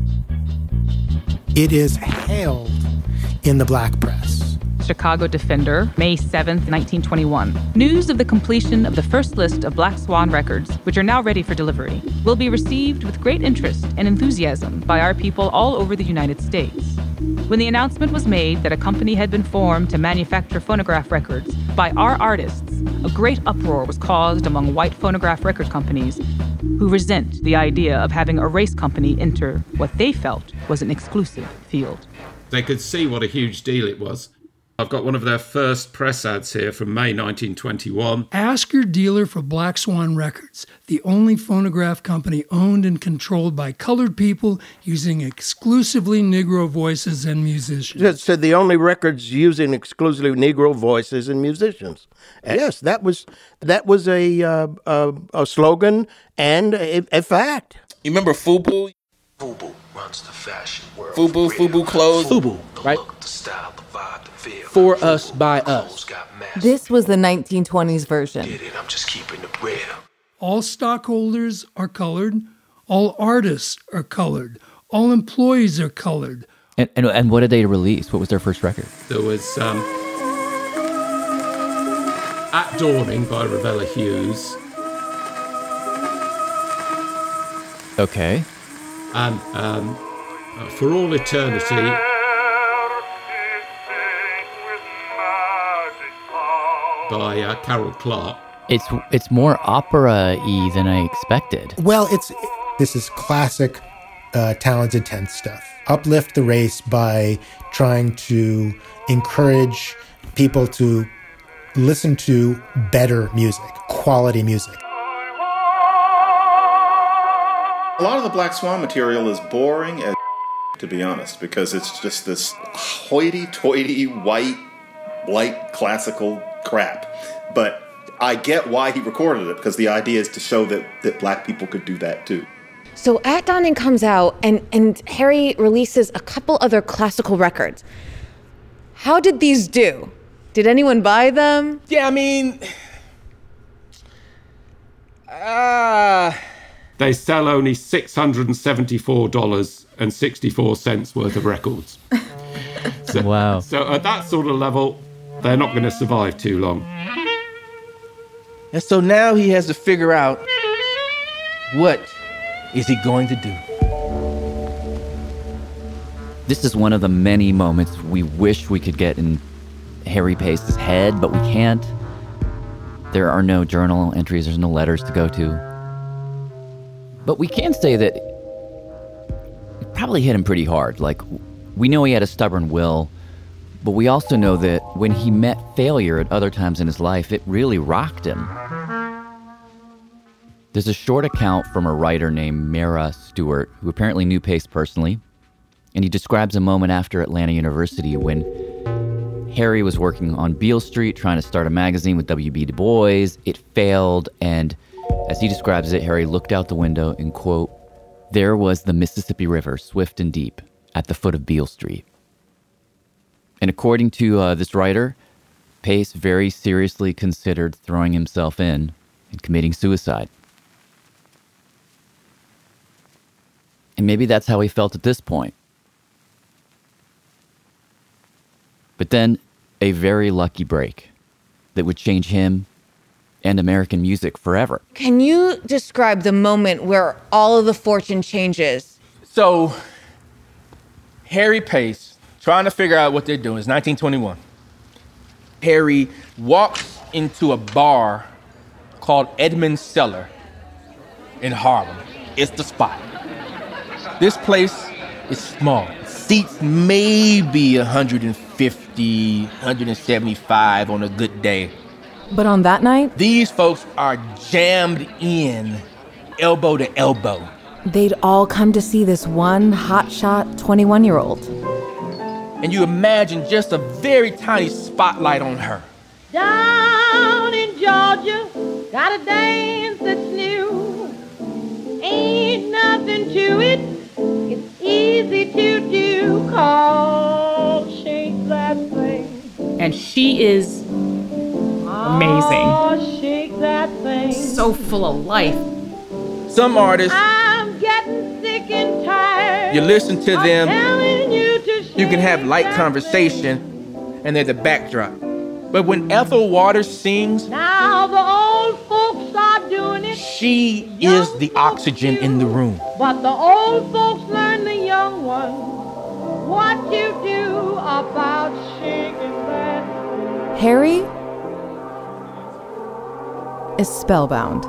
it is hailed in the Black press. Chicago Defender, May seventh, nineteen twenty-one. News of the completion of the first list of Black Swan records, which are now ready for delivery, will be received with great interest and enthusiasm by our people all over the United States. When the announcement was made that a company had been formed to manufacture phonograph records by our artists, a great uproar was caused among white phonograph record companies who resent the idea of having a race company enter what they felt was an exclusive field. They could see what a huge deal it was. I've got one of their first press ads here from May nineteen twenty-one. Ask your dealer for Black Swan Records, the only phonograph company owned and controlled by colored people using exclusively Negro voices and musicians. It said the only records using exclusively Negro voices and musicians. Yes, that was that was a uh, a, a slogan and a, a fact. You remember FUBU? FUBU runs the fashion world. FUBU, FUBU clothes. FUBU, right? The style, the vibe, the feel. For us, by us. This was the nineteen twenties version. I'm just keeping it real. All stockholders are colored. All artists are colored. All employees are colored. And, and and what did they release? What was their first record? There was um, At Dawning by Ravella Hughes. Okay. And um, uh, For All Eternity by uh, Carol Clark. It's it's more opera-y than I expected. Well, it's this is classic uh, Talented Tenth stuff. Uplift the race by trying to encourage people to listen to better music, quality music. A lot of the Black Swan material is boring as to be honest, because it's just this hoity-toity, white, light, classical crap. But I get why he recorded it, because the idea is to show that, that black people could do that too. So At Dawning comes out, and, and Harry releases a couple other classical records. How did these do? Did anyone buy them? Yeah, I mean... Uh... They sell only six hundred seventy-four dollars and sixty-four cents worth of records. So, wow. So at that sort of level, they're not going to survive too long. And so now he has to figure out, what is he going to do? This is one of the many moments we wish we could get in Harry Pace's head, but we can't. There are no journal entries, there's no letters to go to. But we can say that it probably hit him pretty hard. Like, we know he had a stubborn will, but we also know that when he met failure at other times in his life, it really rocked him. There's a short account from a writer named Mara Stewart, who apparently knew Pace personally, and he describes a moment after Atlanta University when Harry was working on Beale Street trying to start a magazine with W B Du Bois. It failed, and as he describes it, Harry looked out the window and, quote, "There was the Mississippi River, swift and deep, at the foot of Beale Street." And according to uh, this writer, Pace very seriously considered throwing himself in and committing suicide. And maybe that's how he felt at this point. But then, a very lucky break that would change him and American music forever. Can you describe the moment where all of the fortune changes? So, Harry Pace, trying to figure out what they're doing. It's nineteen twenty-one. Harry walks into a bar called Edmund's Cellar in Harlem. It's the spot. This place is small. Seats maybe one hundred fifty, one hundred seventy-five on a good day. But on that night, these folks are jammed in, elbow to elbow. They'd all come to see this one hotshot twenty-one-year-old. And you imagine just a very tiny spotlight on her. Down in Georgia, got a dance that's new. Ain't nothing to it, it's easy to do. Call, shake that thing. And she is amazing. Oh, shake that thing. So full of life. Some artists, I'm getting sick and tired. you listen to them, Telling you to shake you can have light conversation, and they're the backdrop. But when Ethel Waters sings, now the old folks are doing it. she is the oxygen in the room. But the old folks learn the young ones what you do about shaking that. Harry is spellbound.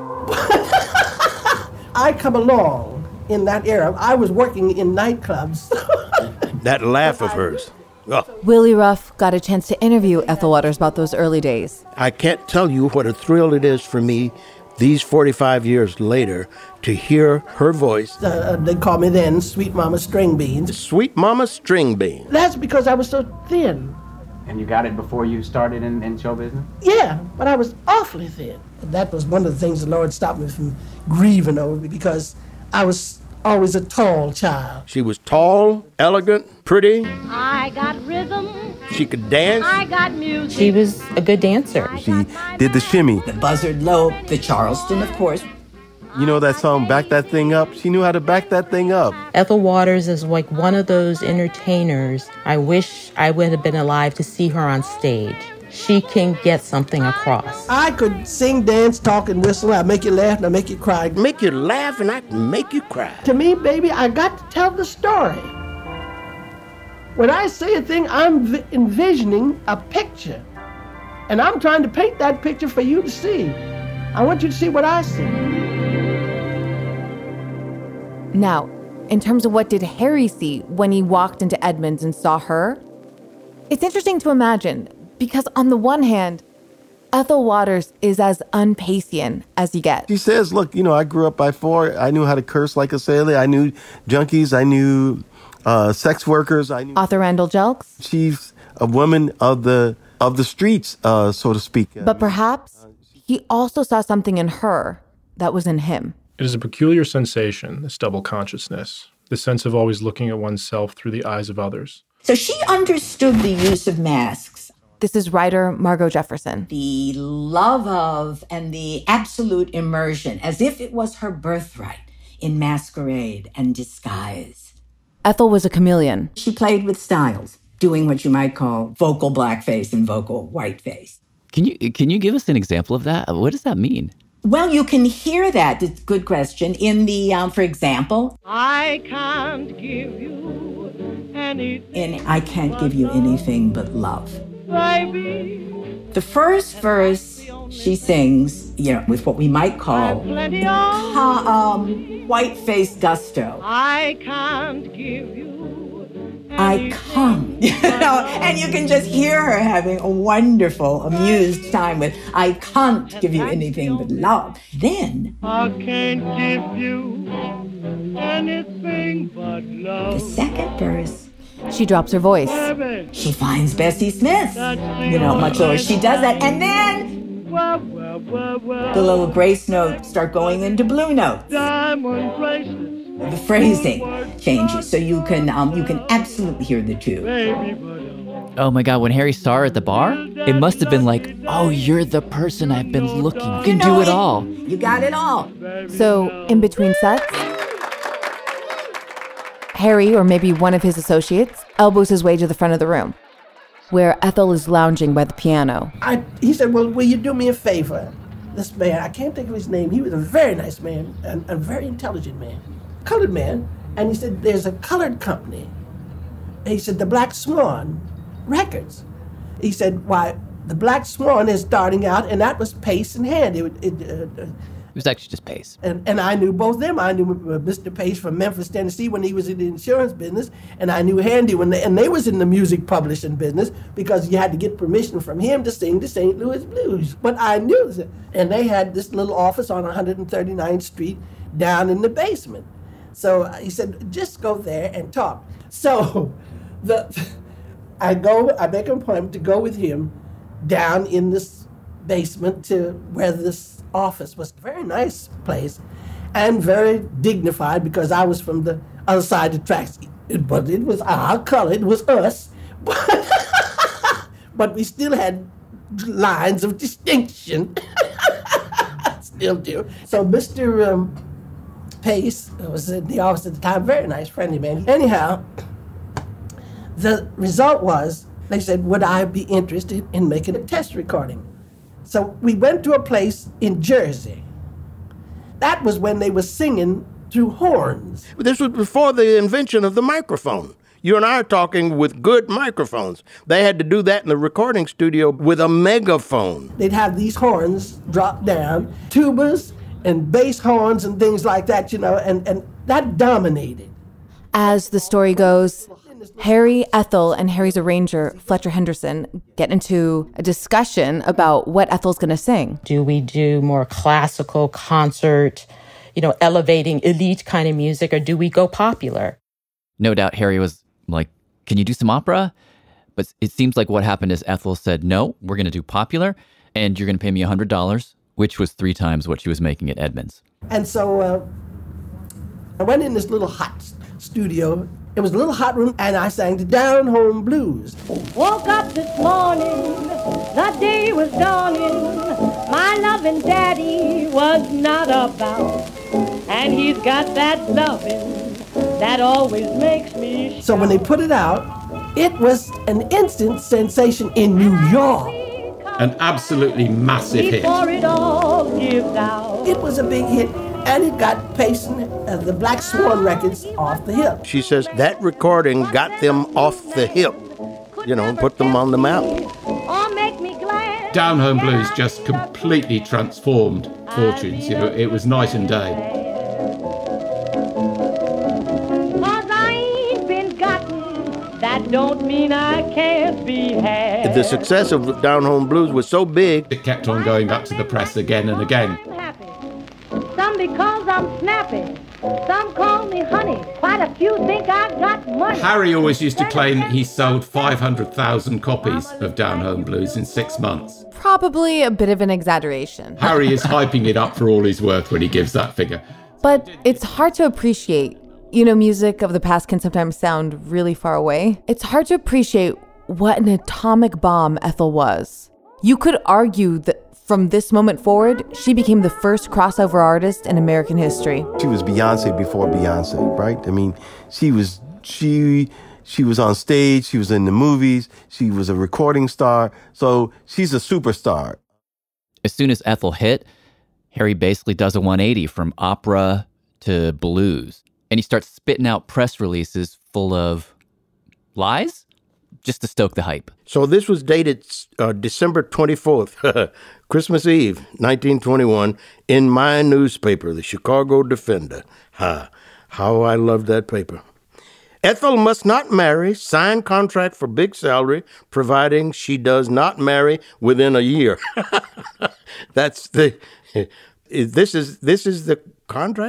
I come along in that era. I was working in nightclubs. That laugh of hers. Oh, Willie Ruff got a chance to interview Ethel Waters about those early days. I can't tell you what a thrill it is for me, these forty-five years later, to hear her voice. Uh, they called me then Sweet Mama String Beans. Sweet Mama String Beans. That's because I was so thin. And you got it before you started in, in show business? Yeah, but I was awfully thin. That was one of the things the Lord stopped me from grieving over me because I was always a tall child. She was tall, elegant, pretty. I got rhythm. She could dance. I got music. She was a good dancer. She did the shimmy. The Buzzard Lope, the Charleston, of course. You know that song, Back That Thing Up? She knew how to back that thing up. Ethel Waters is like one of those entertainers. I wish I would have been alive to see her on stage. She can get something across. I could sing, dance, talk, and whistle. I'd make you laugh and I'd make you cry. Make you laugh and I'd make you cry. To me, baby, I got to tell the story. When I say a thing, I'm vi- envisioning a picture. And I'm trying to paint that picture for you to see. I want you to see what I see. Now, in terms of what did Harry see when he walked into Edmonds and saw her, it's interesting to imagine because on the one hand, Ethel Waters is as un-Pacian as you get. She says, look, you know, I grew up by four. I knew how to curse like a sailor. I knew junkies. I knew uh, sex workers. I knew... Author Randall Jelks? She's a woman of the of the streets, uh, so to speak. But perhaps he also saw something in her that was in him. It is a peculiar sensation, this double consciousness, the sense of always looking at oneself through the eyes of others. So she understood the use of masks. This is writer Margot Jefferson. The love of and the absolute immersion, as if it was her birthright in masquerade and disguise. Ethel was a chameleon. She played with styles, doing what you might call vocal blackface and vocal whiteface. Can you can you give us an example of that? What does that mean? Well, you can hear that, it's a good question, in the, um, for example, I can't give you anything. in I Can't Give You Anything But Love. Baby. The first verse she sings, you know, with what we might call Plenty ha, um, white-faced gusto. I can't give you I come, you know, and you can just hear her having a wonderful, amused time with I can't give you anything but love. Then I can't give you anything but love. The second verse, she drops her voice. Baby, she finds Bessie Smith, you know, much lower. She does that, and then the little grace notes start going into blue notes. The phrasing changes, so you can um, you can absolutely hear the two. Oh my God, when Harry saw her at the bar, it must have been like, oh, you're the person I've been looking. You can do it all. You got it all. So, in between sets, Harry, or maybe one of his associates, elbows his way to the front of the room, where Ethel is lounging by the piano. I, he said, well, will you do me a favor? This man, I can't think of his name. He was a very nice man, and a very intelligent man, colored man. And he said, there's a colored company. And he said, the Black Swan Records. He said, why, the Black Swan is starting out, and that was Pace and Hand. It, it, uh, It was actually just Pace. And and I knew both of them. I knew Mister Pace from Memphis, Tennessee, when he was in the insurance business, and I knew Handy when they, and they was in the music publishing business, because you had to get permission from him to sing the Saint Louis Blues. But I knew that. And they had this little office on one hundred thirty-ninth Street down in the basement. So he said, just go there and talk. So the I go, I make an appointment to go with him down in this basement to where this office was. A very nice place and very dignified, because I was from the other side of the tracks. It, but it was our color, it was us. But, but we still had lines of distinction. Still do. So Mister Um, Pace was in the office at the time, very nice, friendly man. Anyhow, the result was, they said, would I be interested in making a test recording? So we went to a place in Jersey. That was when they were singing through horns. This was before the invention of the microphone. You and I are talking with good microphones. They had to do that in the recording studio with a megaphone. They'd have these horns drop down, tubas and bass horns and things like that, you know, and, and that dominated. As the story goes, Harry, Ethel, and Harry's arranger, Fletcher Henderson, get into a discussion about what Ethel's going to sing. Do we do more classical concert, you know, elevating elite kind of music, or do we go popular? No doubt Harry was like, can you do some opera? But it seems like what happened is Ethel said, no, we're going to do popular, and you're going to pay me one hundred dollars, which was three times what she was making at Edmonds. And so uh, I went in this little hot studio. It was a little hot room, and I sang the Down Home Blues. Woke up this morning, the day was dawning. My loving daddy was not about, and he's got that loving that always makes me shout. So when they put it out, it was an instant sensation in New York. An absolutely massive hit. Before it all gives out. It was a big hit, and it got Payson, uh, the Black Swan Records, off the hip. She says that recording got them off the hip, you know, put them on the map. Or make me glad. Down Home Blues just completely transformed fortunes. You know, it was night and day. That don't mean I can't be had. The success of Down Home Blues was so big, it kept on going back to the press again and again. Some because I'm snappy. Some call me honey. Quite a few think I got money. Harry always used to claim he sold five hundred thousand copies of Down Home Blues in six months. Probably a bit of an exaggeration. Harry is hyping it up for all he's worth when he gives that figure. But it's hard to appreciate. You know, music of the past can sometimes sound really far away. It's hard to appreciate what an atomic bomb Ethel was. You could argue that from this moment forward, she became the first crossover artist in American history. She was Beyonce before Beyonce, right? I mean, she was she she was on stage, she was in the movies, she was a recording star, so she's a superstar. As soon as Ethel hit, Harry basically does a one eighty from opera to blues. And he starts spitting out press releases full of lies just to stoke the hype. So this was dated uh, December twenty-fourth, Christmas Eve, nineteen twenty-one, in my newspaper, the Chicago Defender. Ha, how I loved that paper. Ethel must not marry, sign contract for big salary, providing she does not marry within a year. That's the, this is, this is the contract.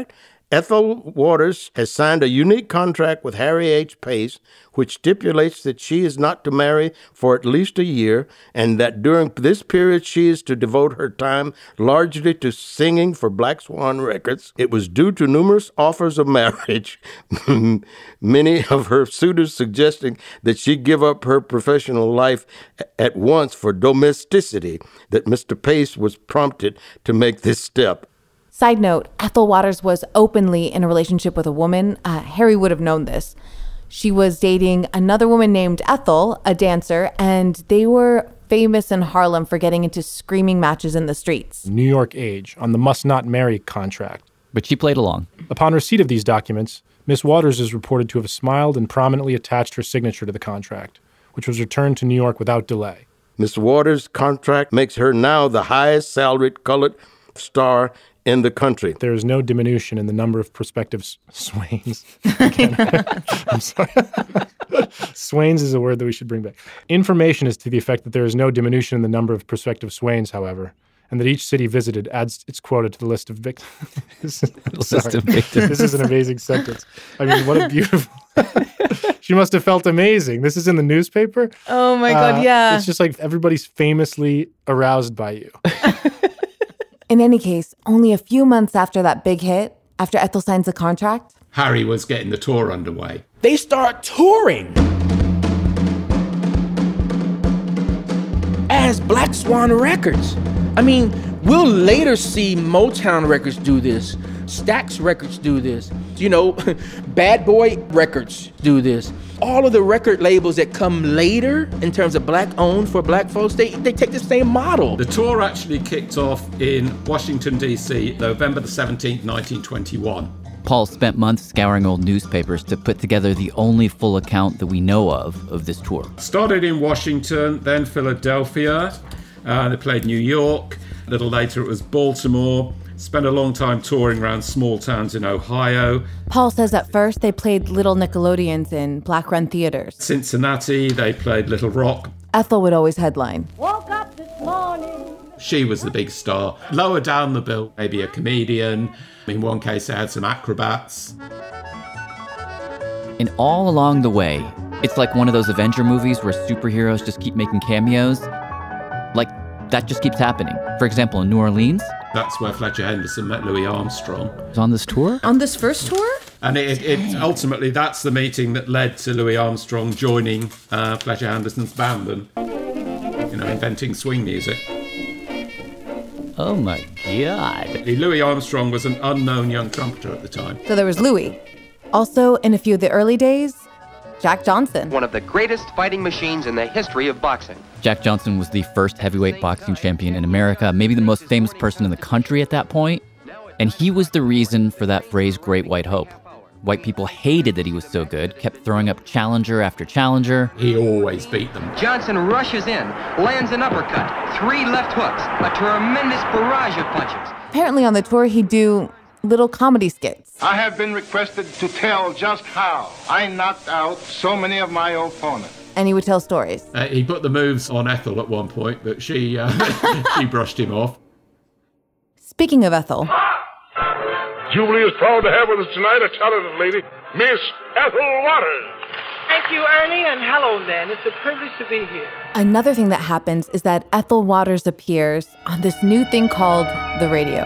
Ethel Waters has signed a unique contract with Harry H. Pace, which stipulates that she is not to marry for at least a year, and that during this period she is to devote her time largely to singing for Black Swan Records. It was due to numerous offers of marriage, many of her suitors suggesting that she give up her professional life at once for domesticity, that Mister Pace was prompted to make this step. Side note, Ethel Waters was openly in a relationship with a woman. Uh, Harry would have known this. She was dating another woman named Ethel, a dancer, and they were famous in Harlem for getting into screaming matches in the streets. New York Age on the must not marry contract. But she played along. Upon receipt of these documents, Miss Waters is reported to have smiled and prominently attached her signature to the contract, which was returned to New York without delay. Miss Waters' contract makes her now the highest salaried colored star in the country. There is no diminution in the number of prospective s- swains. I'm sorry. Swains is a word that we should bring back. Information is to the effect that there is no diminution in the number of prospective swains, however, and that each city visited adds its quota to the list of victims. List of victims. This is an amazing sentence. I mean, what a beautiful... She must have felt amazing. This is in the newspaper. Oh my God, Uh, yeah. It's just like everybody's famously aroused by you. In any case, only a few months after that big hit, after Ethel signs the contract, Harry was getting the tour underway. They start touring as Black Swan Records. I mean, we'll later see Motown Records do this, Stax Records do this, you know, Bad Boy Records do this. All of the record labels that come later in terms of black-owned for black folks, they, they take the same model. The tour actually kicked off in Washington, D C, November the seventeenth, nineteen twenty-one. Paul spent months scouring old newspapers to put together the only full account that we know of of this tour. Started in Washington, then Philadelphia. Uh, they played New York. A little later it was Baltimore. Spent a long time touring around small towns in Ohio. Paul says at first they played little Nickelodeons in black-run theaters. Cincinnati, they played Little Rock. Ethel would always headline. Woke up this morning. She was the big star. Lower down the bill, maybe a comedian. In one case, they had some acrobats. And all along the way, it's like one of those Avenger movies where superheroes just keep making cameos. Like, that just keeps happening. For example, in New Orleans, that's where Fletcher Henderson met Louis Armstrong. Was on this tour? On this first tour? And it, it, it ultimately, that's the meeting that led to Louis Armstrong joining uh, Fletcher Henderson's band and, you know, inventing swing music. Oh my God. Louis Armstrong was an unknown young trumpeter at the time. So there was Louis. Also, in a few of the early days, Jack Johnson. One of the greatest fighting machines in the history of boxing. Jack Johnson was the first heavyweight boxing champion in America, maybe the most famous person in the country at that point. And he was the reason for that phrase, Great White Hope. White people hated that he was so good, kept throwing up challenger after challenger. He always beat them. Johnson rushes in, lands an uppercut, three left hooks, a tremendous barrage of punches. Apparently on the tour, he'd do little comedy skits. I have been requested to tell just how I knocked out so many of my opponents. And he would tell stories. Uh, he put the moves on Ethel at one point, but she uh, she brushed him off. Speaking of Ethel. Jubilee is proud to have with us tonight a talented lady, Miss Ethel Waters. Thank you, Ernie, and hello, then. It's a privilege to be here. Another thing that happens is that Ethel Waters appears on this new thing called the radio.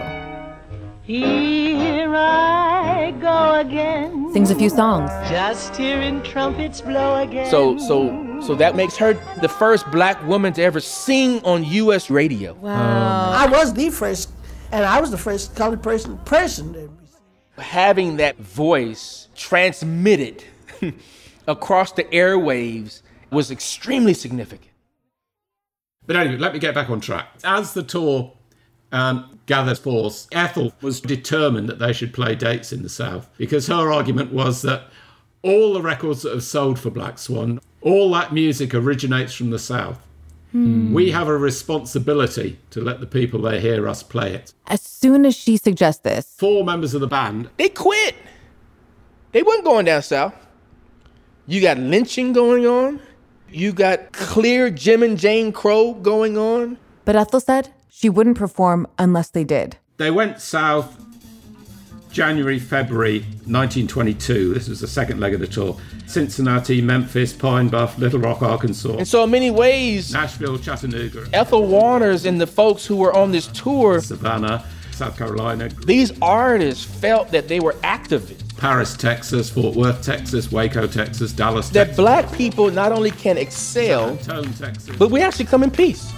Here I go again. Sings a few songs. Just hearing trumpets blow again. So, so, so that makes her the first black woman to ever sing on U S radio. Wow. I was the first, and I was the first colored person person. Having that voice transmitted across the airwaves was extremely significant. But anyway, let me get back on track. As the tour um, gathered force, Ethel was determined that they should play dates in the South because her argument was that all the records that have sold for Black Swan, all that music originates from the South. Hmm. We have a responsibility to let the people they hear us play it. As soon as she suggests this, four members of the band, they quit. They weren't going down south. You got lynching going on. You got clear Jim and Jane Crow going on. But Ethel said she wouldn't perform unless they did. They went south January, February nineteen twenty-two. This was the second leg of the tour. Cincinnati, Memphis, Pine Bluff, Little Rock, Arkansas. And so in many ways, Nashville, Chattanooga, Ethel Waters and the folks who were on this tour, Savannah, South Carolina. These artists felt that they were activists. Paris, Texas, Fort Worth, Texas, Waco, Texas, Dallas, that Texas. Black people not only can excel, San Antonio, Texas. but we actually come in peace.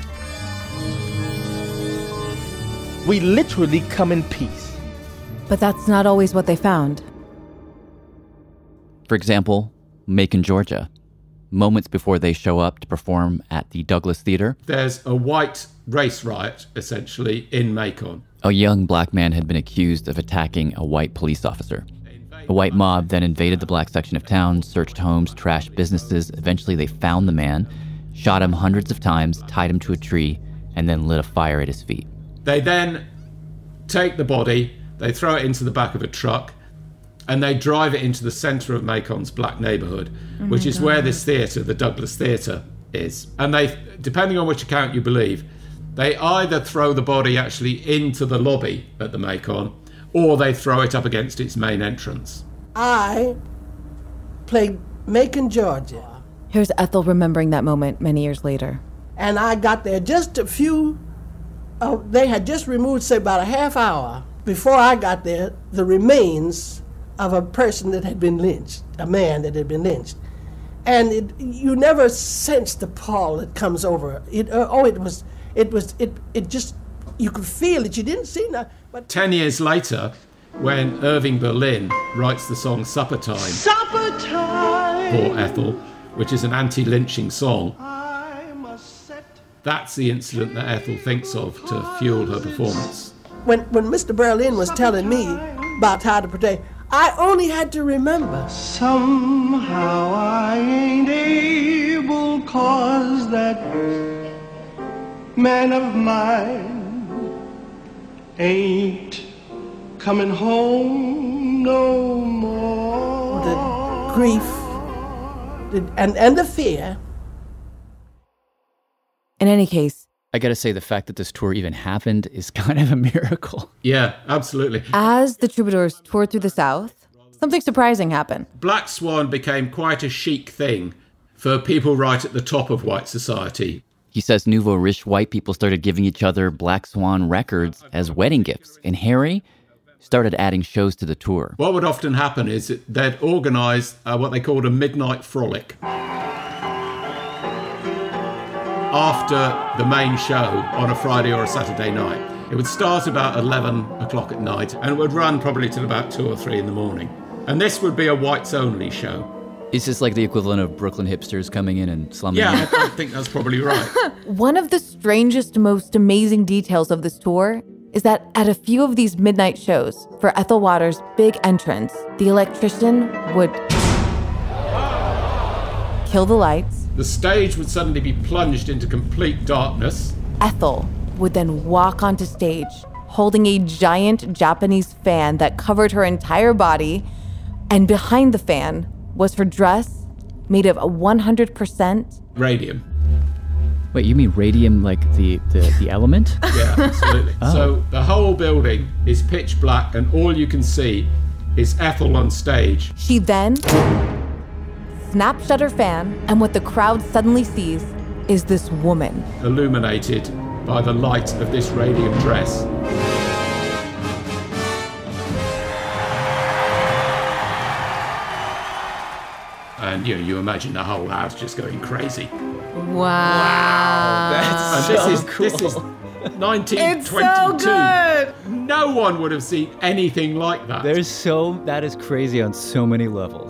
We literally come in peace. But that's not always what they found. For example, Macon, Georgia. Moments before they show up to perform at the Douglas Theater, There's a white race riot, essentially, in Macon. a young black man had been accused of attacking a white police officer. A white mob then invaded the black section of town, searched homes, trashed businesses. Eventually, they found the man, shot him hundreds of times, tied him to a tree, and then lit a fire at his feet. They then take the body, they throw it into the back of a truck, and they drive it into the center of Macon's black neighborhood, Oh which my is where God. this theater, the Douglas Theater, is. And they, depending on which account you believe, they either throw the body actually into the lobby at the Macon, or they throw it up against its main entrance. I played Macon, Georgia, Here's Ethel remembering that moment many years later. and I got there just a few, uh, they had just removed, say, about a half hour before I got there, the remains of a person that had been lynched, a man that had been lynched. And it, you never sense the pall that comes over it. Uh, oh, it was, it was, it, it just, you could feel it. You didn't see nothing. But Ten years later, when Irving Berlin writes the song Supper Time supper time for Ethel, which is an anti-lynching song, that's the incident that Ethel thinks of to fuel her performance. When when Mister Berlin was telling me about how to protect, I only had to remember. Somehow I ain't able, cause that man of mine ain't coming home no more. The grief the, and, and the fear. In any case, I gotta say, the fact that this tour even happened is kind of a miracle. Yeah, absolutely. as the Troubadours toured through the South, something surprising happened. Black Swan became quite a chic thing for people right at the top of white society. He says nouveau riche white people started giving each other Black Swan records as wedding gifts, and Harry started adding shows to the tour. What would often happen is that they'd organise uh, what they called a midnight frolic after the main show on a Friday or a Saturday night. It would start about eleven o'clock at night and it would run probably till about two or three in the morning. And this would be a whites-only show. Is this like the equivalent of Brooklyn hipsters coming in and slumming? Yeah, I think that's probably right. One of the strangest, most amazing details of this tour is that at a few of these midnight shows, for Ethel Waters' big entrance, the electrician would kill the lights. The stage would suddenly be plunged into complete darkness. Ethel would then walk onto stage, holding a giant Japanese fan that covered her entire body, and behind the fan was her dress made of one hundred percent radium. Wait, you mean radium like the, the, the element? Yeah, absolutely. Oh. So the whole building is pitch black and all you can see is Ethel on stage. She then snapped shut her fan, and what the crowd suddenly sees is this woman. Illuminated by the light of this radium dress. And you know, you imagine the whole house just going crazy. Wow. And so this is cool. this is nineteen twenty-two. It's so good. No one would have seen anything like that. There's so, that is crazy on so many levels.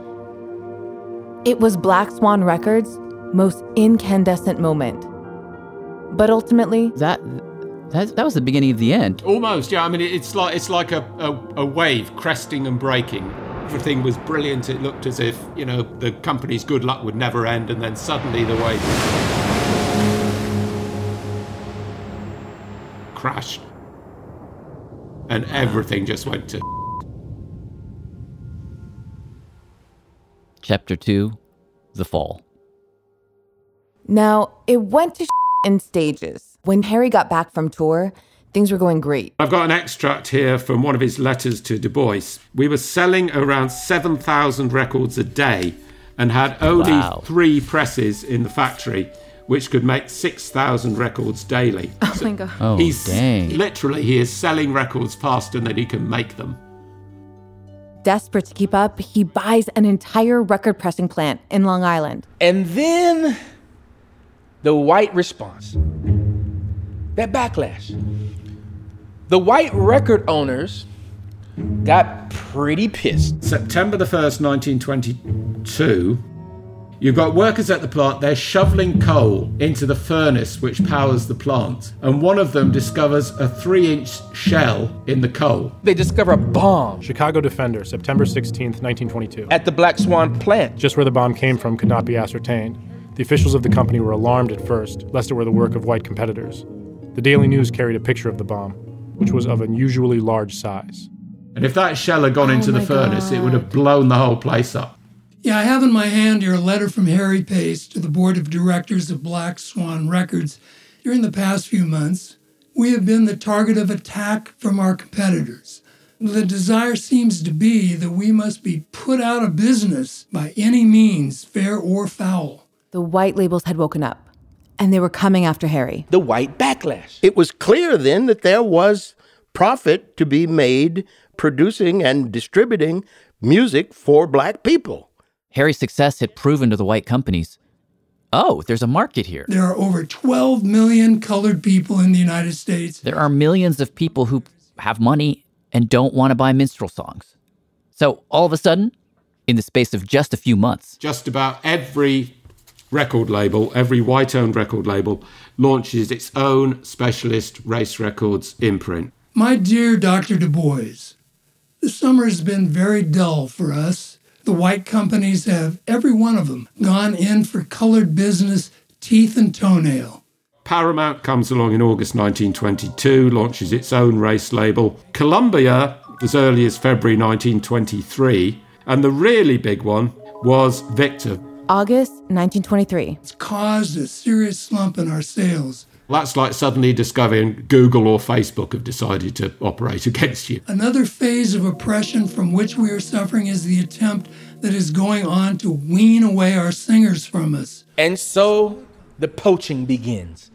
It was Black Swan Records' most incandescent moment. But ultimately, that that, that was the beginning of the end. Almost, yeah. I mean, it's like it's like a, a, a wave cresting and breaking. Everything was brilliant. It looked as if, you know, the company's good luck would never end, and then suddenly the wave crashed. And everything just went to Chapter two, The Fall. now it went to in stages. When Harry got back from tour, Things were going great. I've got an extract here from one of his letters to Du Bois. We were selling around seven thousand records a day and had only Wow. three presses in the factory, which could make six thousand records daily. Oh my God. Oh, He's dang. literally, he is selling records faster than he can make them. Desperate to keep up, he buys an entire record pressing plant in Long Island. And then the white response, that backlash. The white record owners got pretty pissed. September the first, nineteen twenty-two, you've got workers at the plant, they're shoveling coal into the furnace which powers the plant. And one of them discovers a three-inch shell in the coal. They discover a bomb. Chicago Defender, September sixteenth, nineteen twenty-two. At the Black Swan plant. Just where the bomb came from could not be ascertained. The officials of the company were alarmed at first, lest it were the work of white competitors. The Daily News carried a picture of the bomb, which was of unusually large size. And if that shell had gone Oh into the my furnace, it God. would have blown the whole place up. Yeah, I have in my hand here a letter from Harry Pace to the board of directors of Black Swan Records. During the past few months, we have been the target of attack from our competitors. The desire seems to be that we must be put out of business by any means, fair or foul. The white labels had woken up, and they were coming after Harry. The white backlash. It was clear then that there was profit to be made producing and distributing music for black people. Harry's success had proven to the white companies, oh, there's a market here. There are over twelve million colored people in the United States. There are millions of people who have money and don't want to buy minstrel songs. So all of a sudden, in the space of just a few months, Just about every record label, every white-owned record label, launches its own specialist Race Records imprint. My dear Doctor Du Bois, the summer has been very dull for us. The white companies have, every one of them, gone in for colored business, teeth and toenail. Paramount comes along in August nineteen twenty-two, launches its own race label. Columbia, as early as February nineteen twenty-three, and the really big one was Victor. August nineteen twenty-three. It's caused a serious slump in our sales. That's like suddenly discovering Google or Facebook have decided to operate against you. Another phase of oppression from which we are suffering is the attempt that is going on to wean away our singers from us. And so the poaching begins.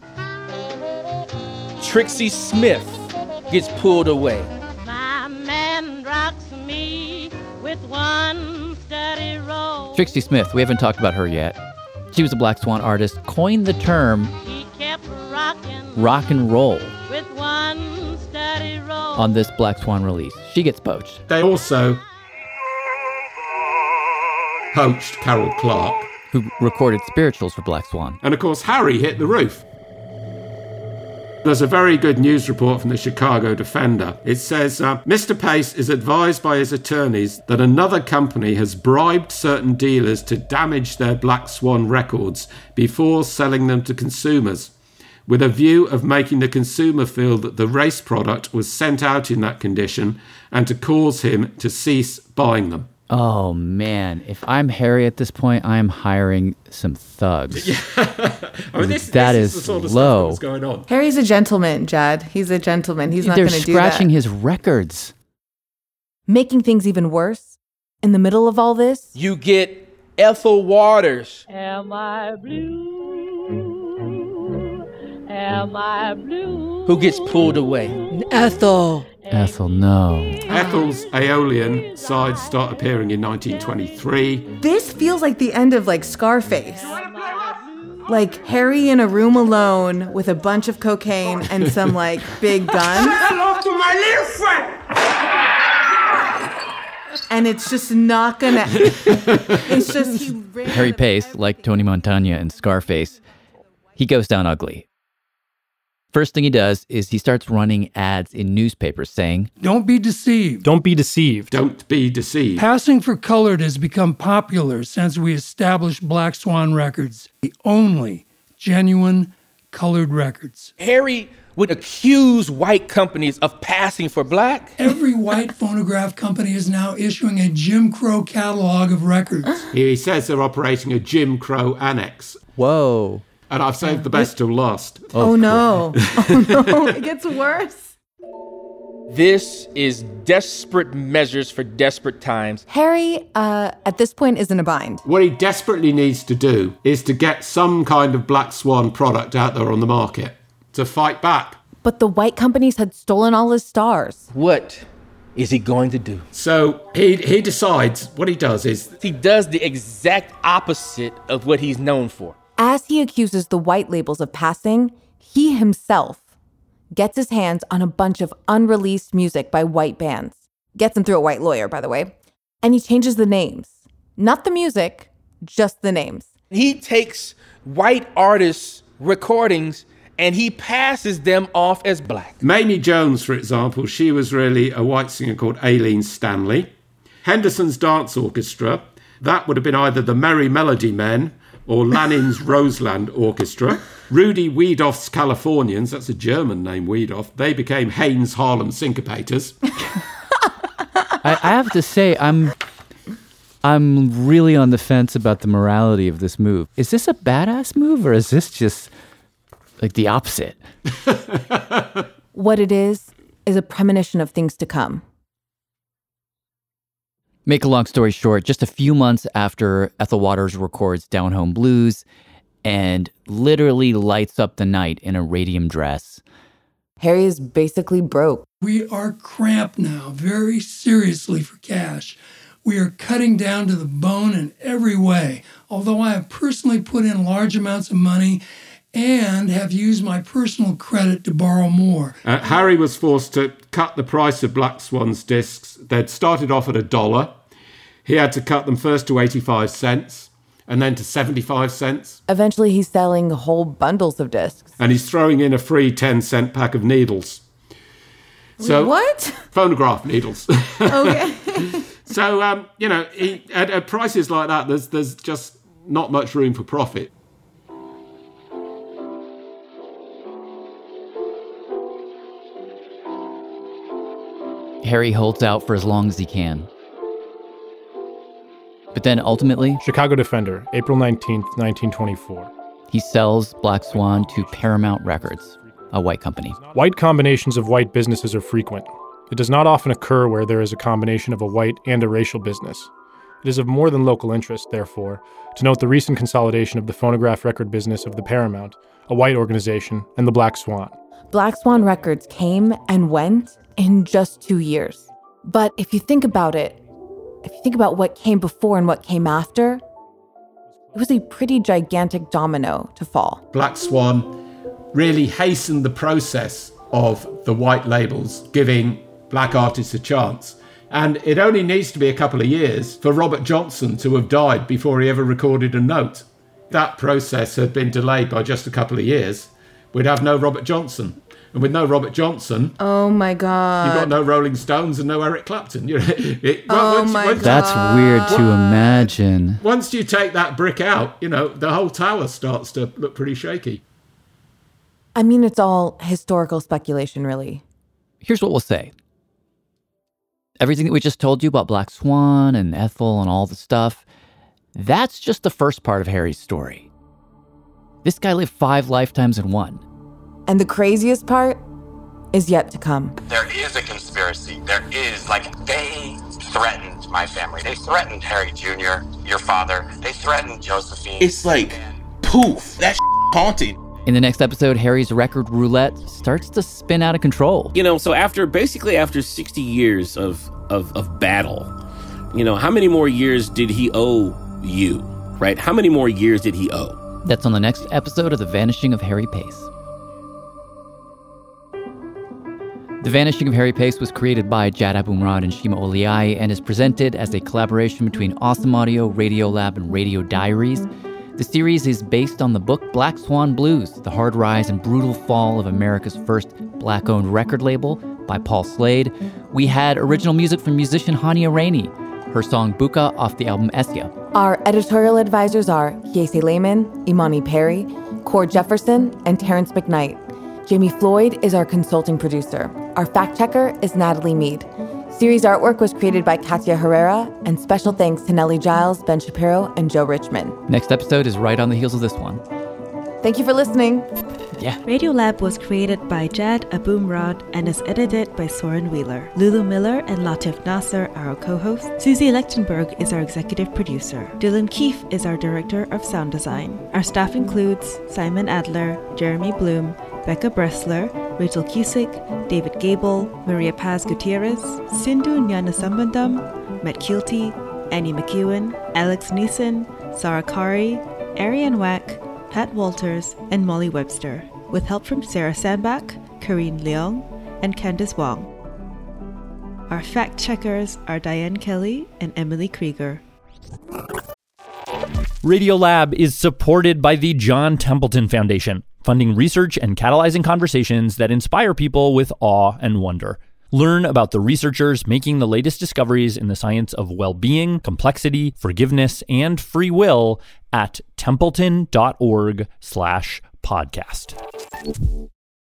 Trixie Smith gets pulled away. My man rocks me with one steady roll. Trixie Smith, we haven't talked about her yet. She was a Black Swan artist, coined the term He kept rocking rock and roll with one steady roll. on this Black Swan release. She gets poached. They also poached Carol Clark, who recorded spirituals for Black Swan. and of course Harry hit the roof. There's a very good news report from the Chicago Defender. It says, uh, Mister Pace is advised by his attorneys that another company has bribed certain dealers to damage their Black Swan records before selling them to consumers, with a view of making the consumer feel that the race product was sent out in that condition and to cause him to cease buying them. Oh, man. If I'm Harry at this point, I'm hiring some thugs. I mean, this, that this is, is the sort of low. stuff that's going on. Harry's a gentleman, Jad. He's a gentleman. He's not They're going to do that. scratching his records. Making things even worse, in the middle of all this, You get Ethel Waters. Am I blue? Am I blue? Who gets pulled away. Ethel. Ethel, no. Ethel's Aeolian sides start appearing in nineteen twenty-three. this feels like the end of like Scarface. Like Harry in a room alone with a bunch of cocaine and some like big guns. Hello to my little friend. And it's just not gonna. It's just he. ran Harry Pace, like Tony Montana and Scarface, he goes down ugly. First thing he does is he starts running ads in newspapers saying, Don't be deceived. Don't be deceived. Don't be deceived. Passing for colored has become popular since we established Black Swan Records, the only genuine colored records. Harry would accuse white companies of passing for black. Every white phonograph company is now issuing a Jim Crow catalog of records. He says they're operating a Jim Crow annex. Whoa. And I've saved the best till last. Oh, no. Oh no. It gets worse. This is desperate measures for desperate times. Harry, uh, at this point, is in a bind. What he desperately needs to do is to get some kind of Black Swan product out there on the market to fight back. But the white companies had stolen all his stars. What is he going to do? So he he decides, what he does is... He does the exact opposite of what he's known for. As he accuses the white labels of passing, he himself gets his hands on a bunch of unreleased music by white bands. Gets them through a white lawyer, by the way. And he changes the names. Not the music, just the names. He takes white artists' recordings and he passes them off as black. Mamie Jones, for example, she was really a white singer called Aileen Stanley. Henderson's Dance Orchestra, that would have been either the Merry Melody Men or Lanin's Roseland Orchestra. Rudy Wiedoff's Californians, that's a German name, Wiedoff, they became Haynes Harlem Syncopators. I, I have to say, I'm I'm really on the fence about the morality of this move. Is this a badass move, or is this just like the opposite? What it is, is a premonition of things to come. Make a long story short, just a few months after Ethel Waters records Down Home Blues and literally lights up the night in a radium dress, Harry is basically broke. We are cramped now, very seriously for cash. We are cutting down to the bone in every way, although I have personally put in large amounts of money and have used my personal credit to borrow more. Uh, Harry was forced to cut the price of Black Swan's discs. They'd started off at a dollar. He had to cut them first to eighty-five cents and then to seventy-five cents. Eventually, he's selling whole bundles of discs. And he's throwing in a free ten cent pack of needles. So What? Phonograph needles. Okay. So, um, you know, he, at, at prices like that, there's there's just not much room for profit. Harry holds out for as long as he can. But then ultimately... Chicago Defender, April nineteenth, nineteen twenty-four. He sells Black Swan to Paramount Records, a white company. White combinations of white businesses are frequent. It does not often occur where there is a combination of a white and a racial business. It is of more than local interest, therefore, to note the recent consolidation of the phonograph record business of the Paramount, a white organization, and the Black Swan. Black Swan Records came and went in just two years. But if you think about it, if you think about what came before and what came after, it was a pretty gigantic domino to fall. Black Swan really hastened the process of the white labels giving black artists a chance. And it only needs to be a couple of years for Robert Johnson to have died before he ever recorded a note. That process had been delayed by just a couple of years. We'd have no Robert Johnson. And with no Robert Johnson, oh my God, you've got no Rolling Stones and no Eric Clapton. You know, it, oh once, my once, God. That's weird to imagine. Once you take that brick out, you know, the whole tower starts to look pretty shaky. I mean, it's all historical speculation, really. Here's what we'll say. Everything that we just told you about Black Swan and Ethel and all the stuff, that's just the first part of Harry's story. This guy lived five lifetimes in one. And the craziest part is yet to come. There is a conspiracy. There is, like, they threatened my family. They threatened Harry Junior, your father. They threatened Josephine. It's like, poof, that's haunting. In the next episode, Harry's record roulette starts to spin out of control. You know, so after, basically after sixty years of, of, of battle, you know, how many more years did he owe you, right? How many more years did he owe? That's on the next episode of The Vanishing of Harry Pace. The Vanishing of Harry Pace was created by Jad Abumrad and Shima Oliai and is presented as a collaboration between Awesome Audio, Radiolab, and Radio Diaries. The series is based on the book Black Swan Blues, The Hard Rise and Brutal Fall of America's First Black-Owned Record Label by Paul Slade. We had original music from musician Hania Rainey, her song Buka off the album Essia. Our editorial advisors are Kiese Lehman, Imani Perry, Cord Jefferson, and Terrence McKnight. Jamie Floyd is our consulting producer. Our fact checker is Natalie Mead. Series artwork was created by Katia Herrera, and special thanks to Nellie Giles, Ben Shapiro, and Joe Richmond. Next episode is right on the heels of this one. Thank you for listening. Yeah. Radiolab was created by Jad Abumrad and is edited by Soren Wheeler. Lulu Miller and Latif Nasser are our co-hosts. Susie Lechtenberg is our executive producer. Dylan Keefe is our director of sound design. Our staff includes Simon Adler, Jeremy Bloom, Becca Bressler, Rachel Cusick, David Gable, Maria Paz Gutierrez, Sindhu Nyanasambandam, Matt Keelty, Annie McEwen, Alex Neeson, Sarah Kari, Ariane Wack, Pat Walters, and Molly Webster, with help from Sarah Sandbach, Karine Leong, and Candice Wong. Our fact checkers are Diane Kelly and Emily Krieger. Radiolab is supported by the John Templeton Foundation, funding research and catalyzing conversations that inspire people with awe and wonder. Learn about the researchers making the latest discoveries in the science of well-being, complexity, forgiveness, and free will at templeton.org slash podcast.